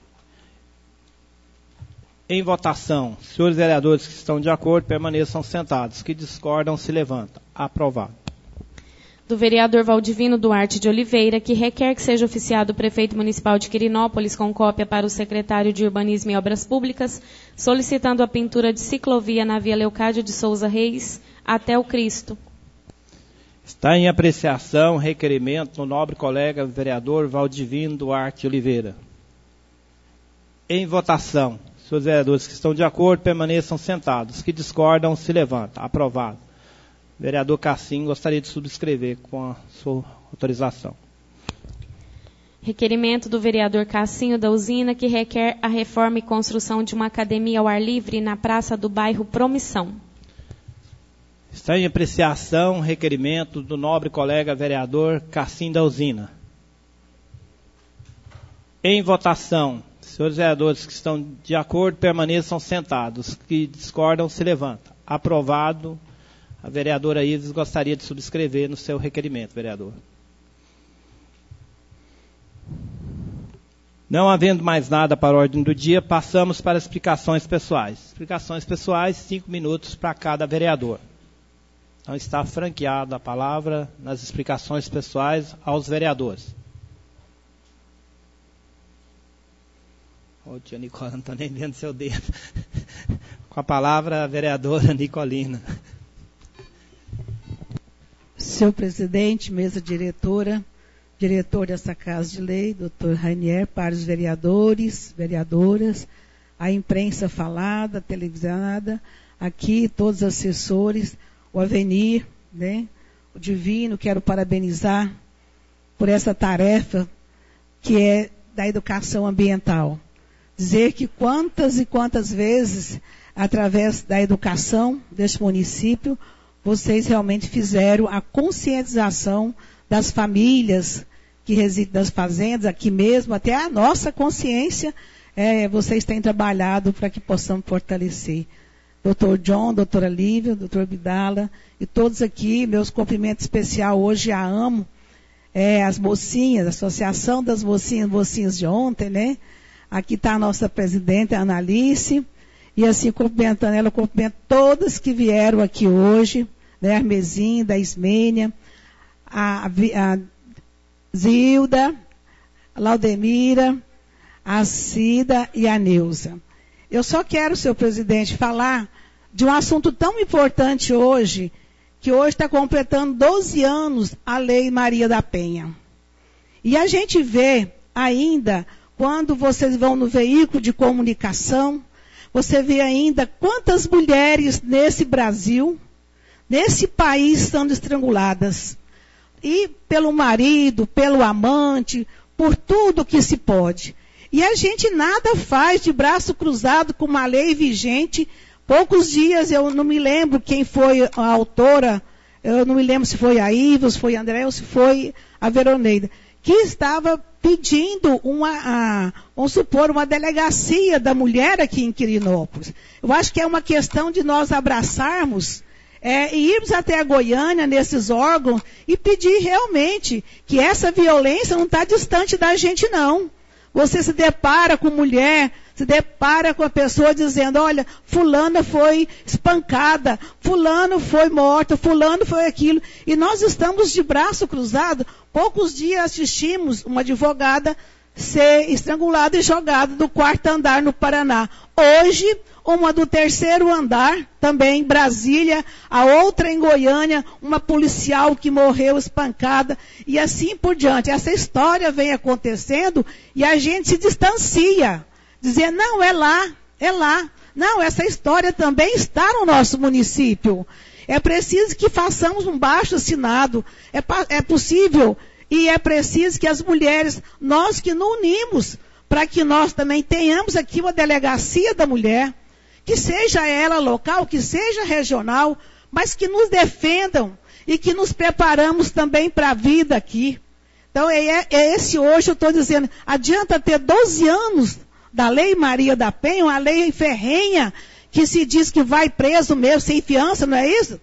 Em votação, senhores vereadores que estão de acordo, permaneçam sentados. Que discordam, se levantam. Aprovado. Do vereador Valdivino Duarte de Oliveira, que requer que seja oficiado o prefeito municipal de Quirinópolis com cópia para o secretário de Urbanismo e Obras Públicas, solicitando a pintura de ciclovia na Via Leocádio de Souza Reis até o Cristo. Está em apreciação o requerimento do nobre colega vereador Valdivino Duarte de Oliveira. Em votação, senhores vereadores que estão de acordo, permaneçam sentados. Que discordam, se levantam. Aprovado. Vereador Cassim gostaria de subscrever com a sua autorização. Requerimento do vereador Cassinho da Usina, que requer a reforma e construção de uma academia ao ar livre na praça do bairro Promissão. Está em apreciação o requerimento do nobre colega vereador Cassim da Usina. Em votação, senhores vereadores que estão de acordo, permaneçam sentados. Que discordam, se levantam. Aprovado. A vereadora Ives gostaria de subscrever no seu requerimento, vereador. Não havendo mais nada para a ordem do dia, passamos para explicações pessoais. Explicações pessoais, cinco minutos para cada vereador. Então está franqueada a palavra nas explicações pessoais aos vereadores. O tia Nicola não está nem vendo seu dedo. Com a palavra, a vereadora Nicolina. Senhor presidente, mesa diretora, diretor dessa Casa de Lei, doutor Rainier, para os vereadores, vereadoras, a imprensa falada, televisionada, aqui todos os assessores, o Avenir, né, o Divino, quero parabenizar por essa tarefa que é da educação ambiental. Dizer que quantas e quantas vezes, através da educação deste município, vocês realmente fizeram a conscientização das famílias que residem nas fazendas, aqui mesmo, até a nossa consciência, é, vocês têm trabalhado para que possamos fortalecer. doutor John, doutora Lívia, doutor Bidala, e todos aqui, meus cumprimentos especial hoje a AMO, é, as mocinhas, a Associação das Mocinhas, Mocinhas de ontem, né? Aqui está a nossa presidente, a Analice, e assim, cumprimentando ela, eu cumprimento todas que vieram aqui hoje, né, a Armezinda, a Ismênia, a, a Zilda, a Laudemira, a Cida e a Neuza. Eu só quero, senhor presidente, falar de um assunto tão importante hoje, que hoje está completando doze anos a Lei Maria da Penha. E a gente vê ainda, quando vocês vão no veículo de comunicação, você vê ainda quantas mulheres nesse Brasil, nesse país, sendo estranguladas. E pelo marido, pelo amante, por tudo que se pode. E a gente nada faz de braço cruzado com uma lei vigente. Poucos dias, eu não me lembro quem foi a autora eu não me lembro se foi a Iva, se foi a André ou se foi a Veroneida, que estava pedindo uma, a, vamos supor, uma delegacia da mulher aqui em Quirinópolis. Eu acho que é uma questão de nós abraçarmos é, e irmos até a Goiânia, nesses órgãos, e pedir realmente que essa violência não está distante da gente, não. Você se depara com mulher, se depara com a pessoa dizendo, olha, fulana foi espancada, fulano foi morto, fulano foi aquilo. E nós estamos de braço cruzado. Poucos dias assistimos uma advogada ser estrangulada e jogada do quarto andar no Paraná. Hoje, uma do terceiro andar, também em Brasília, a outra em Goiânia, uma policial que morreu espancada, e assim por diante. Essa história vem acontecendo e a gente se distancia, dizendo, não, é lá, é lá. Não, essa história também está no nosso município. É preciso que façamos um baixo-assinado. É, é possível e é preciso que as mulheres, nós que nos unimos, para que nós também tenhamos aqui uma delegacia da mulher, que seja ela local, que seja regional, mas que nos defendam e que nos preparamos também para a vida aqui. Então, é, é esse hoje, eu estou dizendo, adianta ter doze anos da Lei Maria da Penha, uma lei ferrenha, que se diz que vai preso mesmo, sem fiança, não é isso?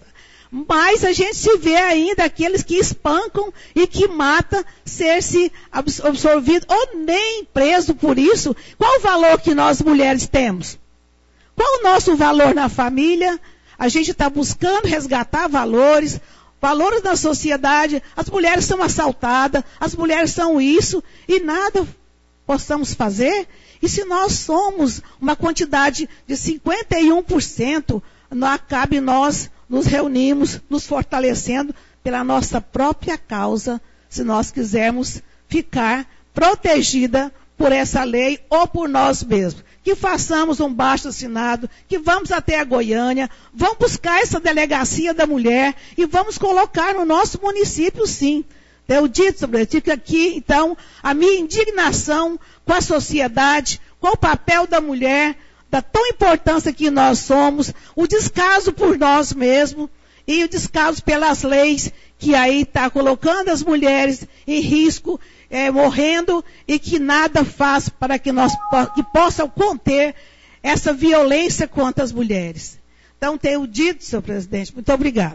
Mas a gente se vê ainda aqueles que espancam e que matam ser-se absorvido ou nem preso por isso. Qual o valor que nós mulheres temos? Qual o nosso valor na família? A gente está buscando resgatar valores, valores da sociedade. As mulheres são assaltadas, as mulheres são isso, e nada possamos fazer. E se nós somos uma quantidade de cinquenta e um por cento, não cabe nós nos reunimos, nos fortalecendo pela nossa própria causa, se nós quisermos ficar protegida por essa lei ou por nós mesmos. Que façamos um baixo-assinado, que vamos até a Goiânia, vamos buscar essa delegacia da mulher e vamos colocar no nosso município, sim. Eu disse sobre isso, que aqui, então, a minha indignação com a sociedade, com o papel da mulher, da tão importância que nós somos, o descaso por nós mesmos e o descaso pelas leis que aí está colocando as mulheres em risco, é, morrendo, e que nada faz para que nós que possam conter essa violência contra as mulheres. Então, tenho dito, senhor presidente. Muito obrigada.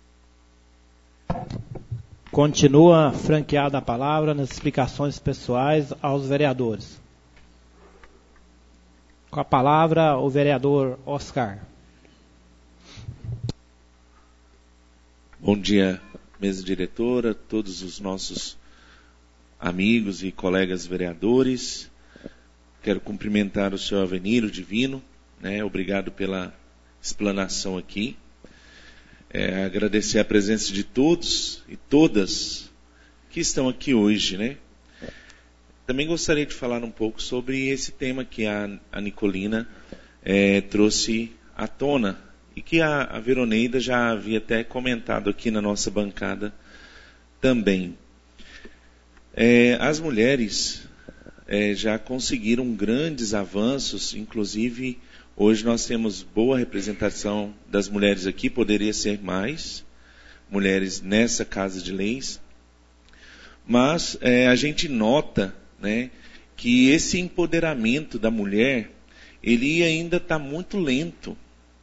Continua franqueada a palavra nas explicações pessoais aos vereadores. Com a palavra, o vereador Oscar. Bom dia, mesa diretora, todos os nossos amigos e colegas vereadores. Quero cumprimentar o senhor Aveniro Divino, né? Obrigado pela explanação aqui. É, agradecer a presença de todos e todas que estão aqui hoje, né? Também gostaria de falar um pouco sobre esse tema que a, a Nicolina é, trouxe à tona e que a, a Veroneida já havia até comentado aqui na nossa bancada também. É, as mulheres é, já conseguiram grandes avanços, inclusive hoje nós temos boa representação das mulheres aqui, poderia ser mais mulheres nessa Casa de Leis, mas é, a gente nota, né, que esse empoderamento da mulher, ele ainda está muito lento,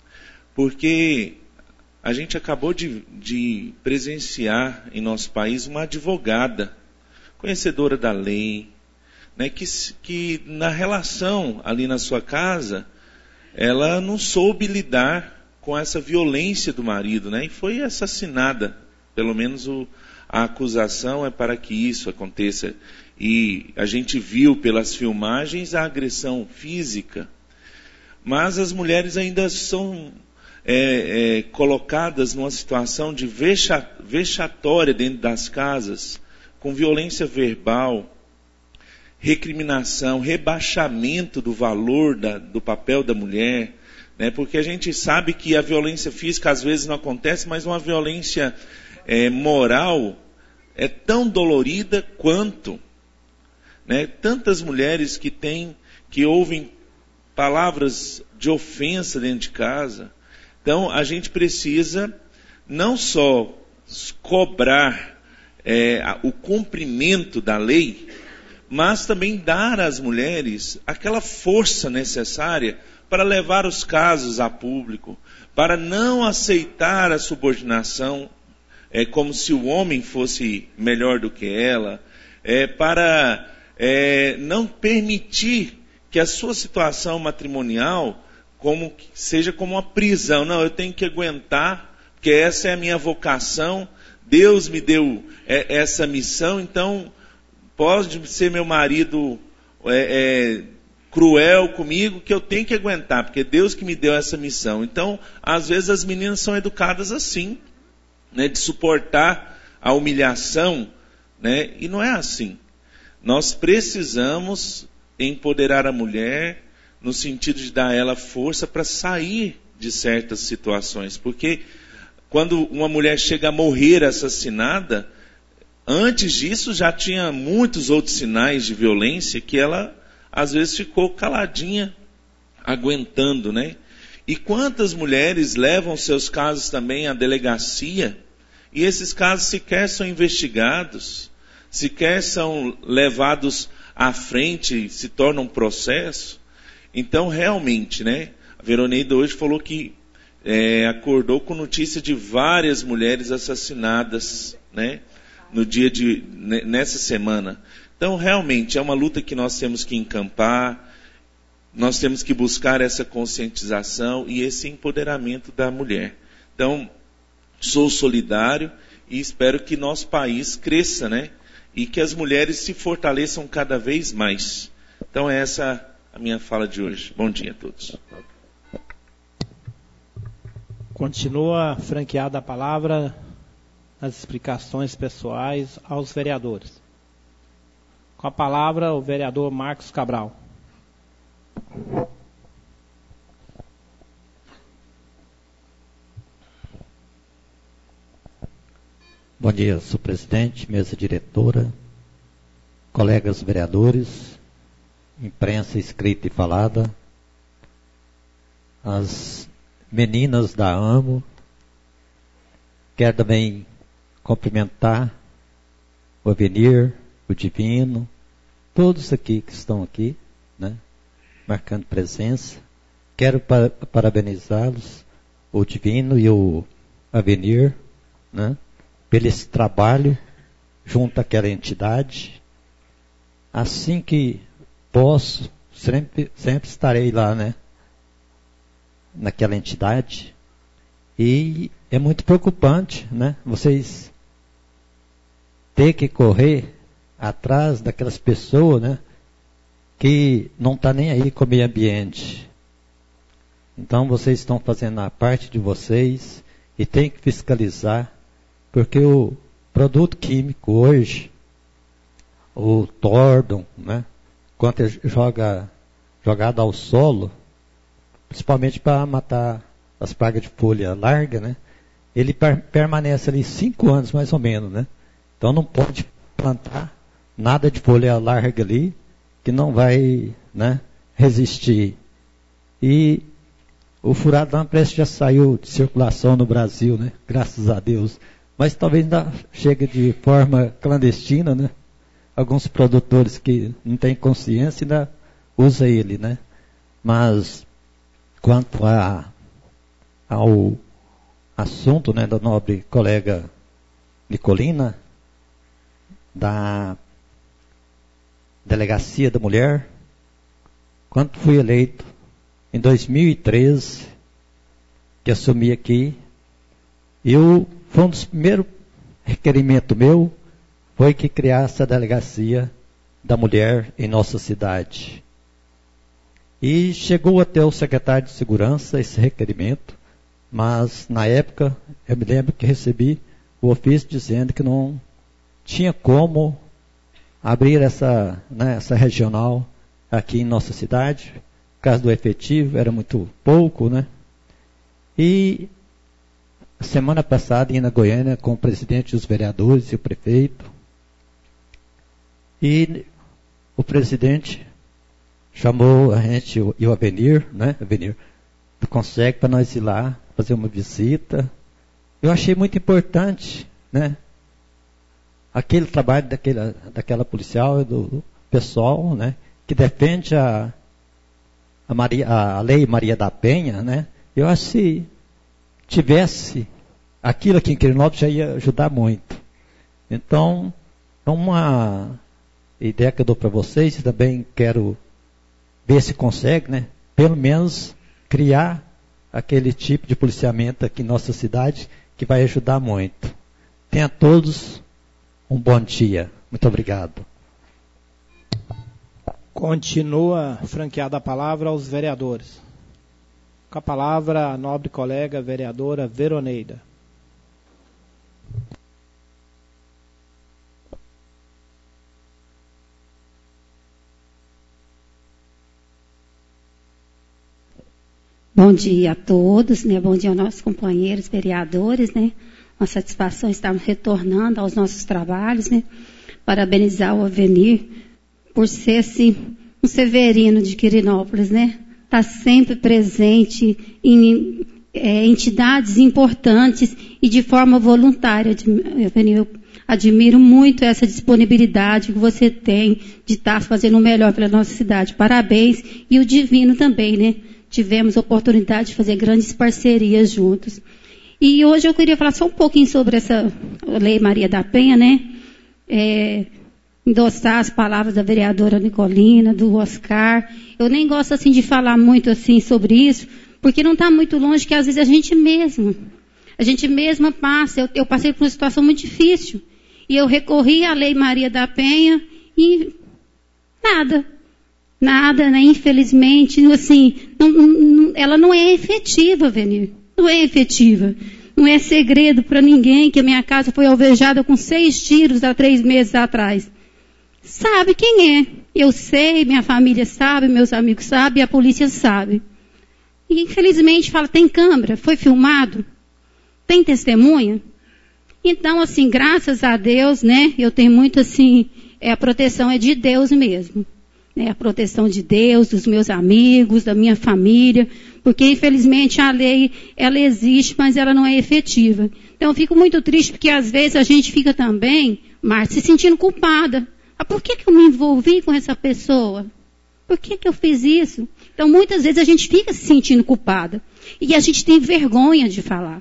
porque a gente acabou de, de presenciar em nosso país uma advogada, conhecedora da lei, né, que, que na relação ali na sua casa, ela não soube lidar com essa violência do marido, né, e foi assassinada. Pelo menos o, a acusação é para que isso aconteça. E a gente viu pelas filmagens a agressão física, mas as mulheres ainda são é, é, colocadas numa situação de vexa, vexatória dentro das casas, com violência verbal, recriminação, rebaixamento do valor da, do papel da mulher, né? Porque a gente sabe que a violência física às vezes não acontece, mas uma violência é, moral é tão dolorida quanto, né? Tantas mulheres que têm, que ouvem palavras de ofensa dentro de casa. Então a gente precisa não só cobrar é, o cumprimento da lei, mas também dar às mulheres aquela força necessária para levar os casos a público, para não aceitar a subordinação, é, como se o homem fosse melhor do que ela, é, para é, não permitir que a sua situação matrimonial como, seja como uma prisão. Não, eu tenho que aguentar, porque essa é a minha vocação, Deus me deu é, essa missão, então pode ser meu marido é, é, cruel comigo, que eu tenho que aguentar, porque é Deus que me deu essa missão. Então, às vezes as meninas são educadas assim, né, de suportar a humilhação, né, e não é assim. Nós precisamos empoderar a mulher no sentido de dar a ela força para sair de certas situações, porque quando uma mulher chega a morrer assassinada, antes disso já tinha muitos outros sinais de violência que ela às vezes ficou caladinha, aguentando, né? E quantas mulheres levam seus casos também à delegacia, e esses casos sequer são investigados, sequer são levados à frente, se torna um processo. Então, realmente, né? A Veroneida hoje falou que é, acordou com notícia de várias mulheres assassinadas, né? No dia de, nessa semana. Então, realmente, é uma luta que nós temos que encampar, nós temos que buscar essa conscientização e esse empoderamento da mulher. Então, sou solidário e espero que nosso país cresça, né? E que as mulheres se fortaleçam cada vez mais. Então, essa é a minha fala de hoje. Bom dia a todos. Continua franqueada a palavra nas explicações pessoais aos vereadores. Com a palavra, o vereador Marcos Cabral. Bom dia, senhor presidente, mesa diretora, colegas vereadores, imprensa escrita e falada, as meninas da AMO. Quero também cumprimentar o Avenir, o Divino, todos aqui que estão aqui, né, marcando presença. Quero pa- parabenizá-los, o Divino e o Avenir, né, pelo esse trabalho junto àquela entidade. Assim que posso, sempre, sempre estarei lá, né, naquela entidade. E é muito preocupante, né, vocês ter que correr atrás daquelas pessoas, né, que não está nem aí com o meio ambiente. Então vocês estão fazendo a parte de vocês e tem que fiscalizar, porque o produto químico hoje, o Tordon, né, quando ele joga jogado ao solo, principalmente para matar as pragas de folha larga, né, ele per- permanece ali cinco anos mais ou menos, né? Então não pode plantar nada de folha larga ali que não vai, né, resistir. E o furado da Amprest já saiu de circulação no Brasil, né? Graças a Deus. Mas talvez ainda chegue de forma clandestina, né? Alguns produtores que não têm consciência ainda usam ele, né? Mas quanto a, ao assunto, né, da nobre colega Nicolina, da Delegacia da Mulher, quando fui eleito em dois mil e treze, que assumi aqui, eu, foi um dos primeiros requerimentos meu, foi que criasse a Delegacia da Mulher em nossa cidade. E chegou até o secretário de Segurança esse requerimento, mas na época eu me lembro que recebi o ofício dizendo que não tinha como abrir essa, né, essa regional aqui em nossa cidade, por causa do efetivo, era muito pouco, né? E semana passada, indo na Goiânia, com o presidente, os vereadores e o prefeito, e o presidente chamou a gente e o Avenir, né? Avenir, consegue para nós ir lá fazer uma visita. Eu achei muito importante né? Aquele trabalho daquela, daquela policial e do pessoal, né? Que defende a, a, Maria, a Lei Maria da Penha, né? Eu acho que se tivesse aquilo aqui em Quirinópolis já ia ajudar muito. Então, é uma ideia que eu dou para vocês, e também quero ver se consegue, né? Pelo menos criar aquele tipo de policiamento aqui em nossa cidade, que vai ajudar muito. Tenha todos um bom dia. Muito obrigado. Continua franqueada a palavra aos vereadores. Com a palavra, a nobre colega vereadora Veroneida. Bom dia a todos, né? Bom dia aos nossos companheiros vereadores, né? Uma satisfação estarmos retornando aos nossos trabalhos, né? Parabenizar o Avenir por ser, assim, um severino de Quirinópolis, né? Está sempre presente em é, entidades importantes e de forma voluntária. Avenir, eu admiro muito essa disponibilidade que você tem de estar fazendo o melhor pela nossa cidade. Parabéns. E o Divino também, né? Tivemos a oportunidade de fazer grandes parcerias juntos. E hoje eu queria falar só um pouquinho sobre essa Lei Maria da Penha, né? É, endossar as palavras da vereadora Nicolina, do Oscar. Eu nem gosto assim de falar muito assim sobre isso, porque não está muito longe, que às vezes a gente mesma, a gente mesma passa. Eu, eu passei por uma situação muito difícil. E eu recorri à Lei Maria da Penha e nada. Nada, né? Infelizmente, assim, não, não, ela não é efetiva, Avenir. Não é efetiva. Não é segredo para ninguém que a minha casa foi alvejada com seis tiros há três meses atrás. Sabe quem é? Eu sei, minha família sabe, meus amigos sabem, a polícia sabe. E infelizmente fala, tem câmera? Foi filmado? Tem testemunha? Então, assim, graças a Deus, né? Eu tenho muito assim, é, a proteção é de Deus mesmo. Né, a proteção de Deus, dos meus amigos, da minha família, porque infelizmente a lei, ela existe, mas ela não é efetiva. Então eu fico muito triste, porque às vezes a gente fica também, Márcia, se sentindo culpada. Ah, por que que eu me envolvi com essa pessoa? Por que que eu fiz isso? Então muitas vezes a gente fica se sentindo culpada. E a gente tem vergonha de falar.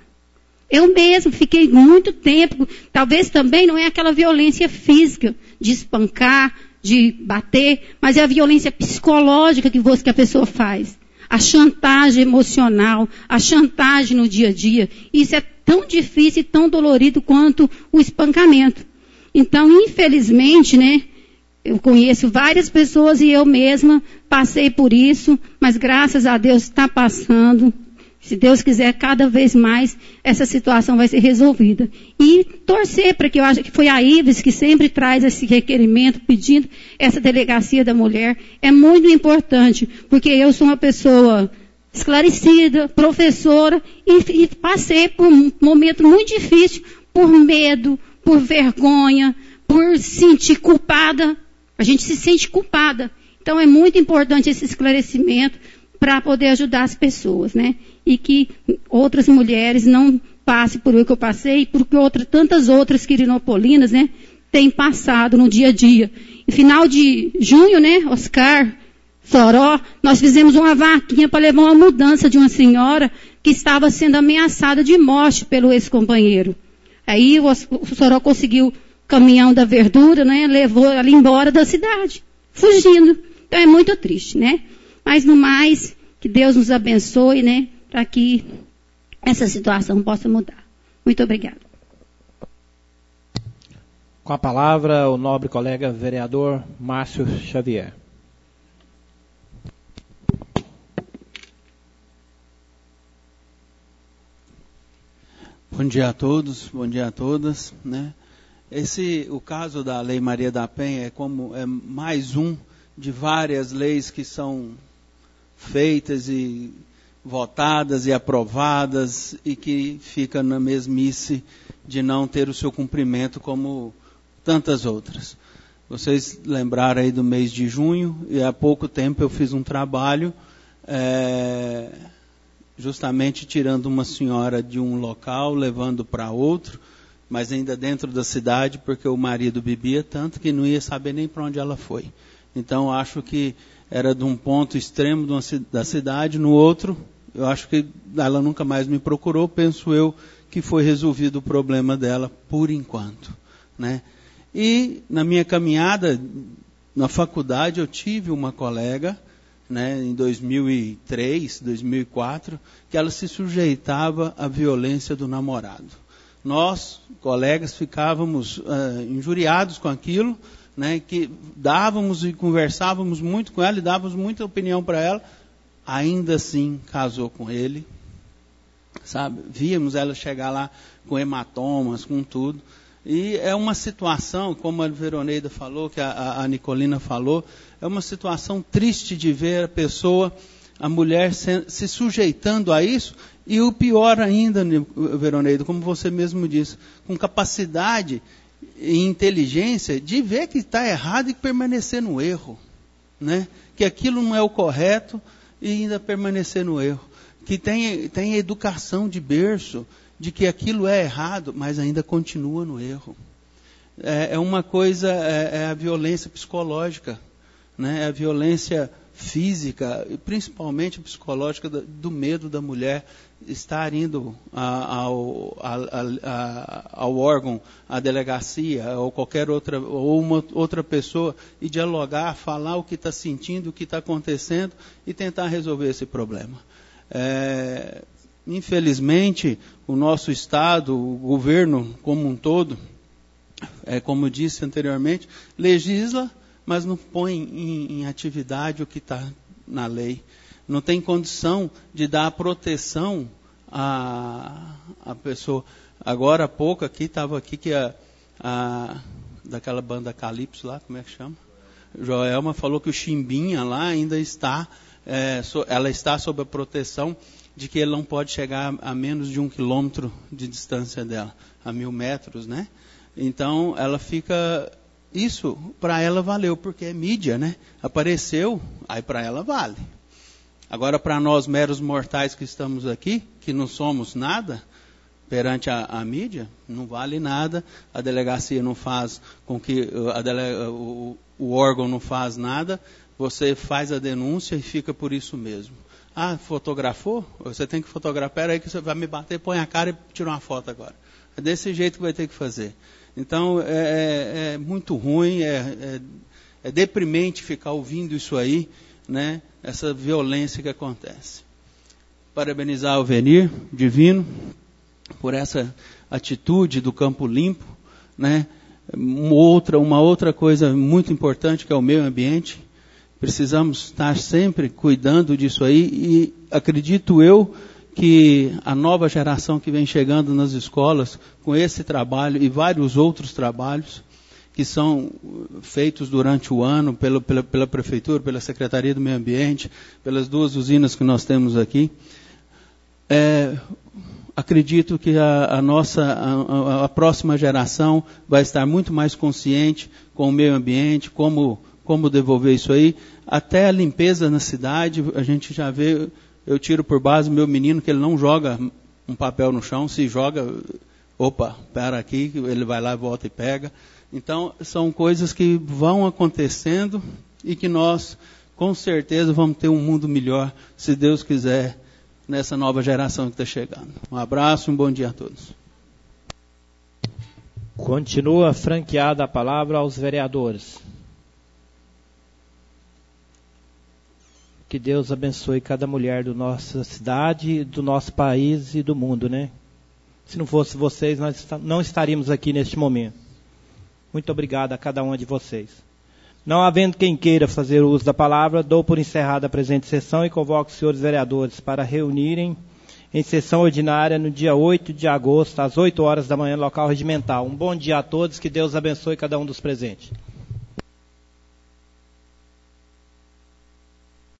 Eu mesmo fiquei muito tempo, talvez também não é aquela violência física, de espancar, de bater, mas é a violência psicológica que, você, que a pessoa faz. A chantagem emocional, a chantagem no dia a dia. Isso é tão difícil e tão dolorido quanto o espancamento. Então, infelizmente, né, eu conheço várias pessoas e eu mesma passei por isso, mas graças a Deus está passando. Se Deus quiser, cada vez mais essa situação vai ser resolvida. E torcer para que eu acho que foi a Ives que sempre traz esse requerimento pedindo essa delegacia da mulher. É muito importante, porque eu sou uma pessoa esclarecida, professora, e, e passei por um momento muito difícil, por medo, por vergonha, por se sentir culpada. A gente se sente culpada. Então é muito importante esse esclarecimento para poder ajudar as pessoas, né? E que outras mulheres não passem por o que eu passei, porque outra, tantas outras quirinopolinas, né, têm passado no dia a dia. No final de junho, né, Oscar, Soró, nós fizemos uma vaquinha para levar uma mudança de uma senhora que estava sendo ameaçada de morte pelo ex-companheiro. Aí o, o Soró conseguiu o caminhão da verdura, né, levou ela embora da cidade, fugindo. Então é muito triste, né? Mas no mais, que Deus nos abençoe, né, para que essa situação possa mudar. Muito obrigada. Com a palavra, o nobre colega vereador Márcio Xavier. Bom dia a todos, bom dia a todas, né? Esse, o caso da Lei Maria da Penha é como é mais um de várias leis que são feitas e votadas e aprovadas e que fica na mesmice de não ter o seu cumprimento como tantas outras. Vocês lembraram aí do mês de junho, e há pouco tempo eu fiz um trabalho é, justamente tirando uma senhora de um local, levando para outro, mas ainda dentro da cidade, porque o marido bebia tanto que não ia saber nem para onde ela foi. Então, acho que era de um ponto extremo de uma, da cidade, no outro, eu acho que ela nunca mais me procurou, penso eu que foi resolvido o problema dela por enquanto, né? E na minha caminhada na faculdade eu tive uma colega, né, em dois mil e três, dois mil e quatro, que ela se sujeitava à violência do namorado. Nós, colegas, ficávamos uh, injuriados com aquilo, né, que dávamos e conversávamos muito com ela e dávamos muita opinião para ela, ainda assim casou com ele, sabe? Víamos ela chegar lá com hematomas, com tudo. E é uma situação, como a Veroneida falou, que a, a Nicolina falou, é uma situação triste de ver a pessoa, a mulher se, se sujeitando a isso, e o pior ainda, Veroneida, como você mesmo disse, com capacidade e inteligência de ver que está errado e permanecer no erro, né? Que aquilo não é o correto e ainda permanecer no erro. Que tem, tem educação de berço, de que aquilo é errado, mas ainda continua no erro. É, é uma coisa, é, é a violência psicológica, né? É a violência física, e principalmente psicológica, do, do medo da mulher estar indo a, ao, a, a, a, ao órgão, à delegacia, ou qualquer outra, ou uma outra pessoa, e dialogar, falar o que está sentindo, o que está acontecendo, e tentar resolver esse problema. É, infelizmente, o nosso Estado, o governo como um todo, é, como eu disse anteriormente, legisla, mas não põe em, em atividade o que está na lei. Não tem condição de dar proteção à, à pessoa. Agora há pouco aqui, estava aqui que a, a, daquela banda Calypso lá, como é que chama? Joelma falou que o Chimbinha lá ainda está, é, so, ela está sob a proteção de que ele não pode chegar a menos de um quilômetro de distância dela, a mil metros, né? Então, ela fica... Isso, para ela valeu, porque é mídia, né? Apareceu, aí para ela vale. Agora, para nós meros mortais que estamos aqui, que não somos nada, perante a, a mídia, não vale nada, a delegacia não faz com que... A dele, o, o órgão não faz nada, você faz a denúncia e fica por isso mesmo. Ah, fotografou? Você tem que fotografar. Espera aí que você vai me bater, põe a cara e tira uma foto agora. É desse jeito que vai ter que fazer. Então, é, é, é muito ruim, é, é, é deprimente ficar ouvindo isso aí, né? Essa violência que acontece. Parabenizar o Venir Divino por essa atitude do Campo Limpo, né? Uma outra, uma outra coisa muito importante que é o meio ambiente. Precisamos estar sempre cuidando disso aí e acredito eu que a nova geração que vem chegando nas escolas com esse trabalho e vários outros trabalhos que são feitos durante o ano pela, pela, pela Prefeitura, pela Secretaria do Meio Ambiente, pelas duas usinas que nós temos aqui, é, acredito que a, a nossa, a, a próxima geração vai estar muito mais consciente com o meio ambiente, como, como devolver isso aí. Até a limpeza na cidade, a gente já vê, eu tiro por base o meu menino que ele não joga um papel no chão, se joga, opa, pera aqui, ele vai lá, volta e pega. Então, são coisas que vão acontecendo e que nós, com certeza, vamos ter um mundo melhor, se Deus quiser, nessa nova geração que está chegando. Um abraço e um bom dia a todos. Continua franqueada a palavra aos vereadores. Que Deus abençoe cada mulher da nossa cidade, do nosso país e do mundo, né? Se não fosse vocês, nós não estaríamos aqui neste momento. Muito obrigado a cada uma de vocês. Não havendo quem queira fazer uso da palavra, dou por encerrada a presente sessão e convoco os senhores vereadores para reunirem em sessão ordinária no dia oito de agosto, às oito horas da manhã, no local regimental. Um bom dia a todos, que Deus abençoe cada um dos presentes.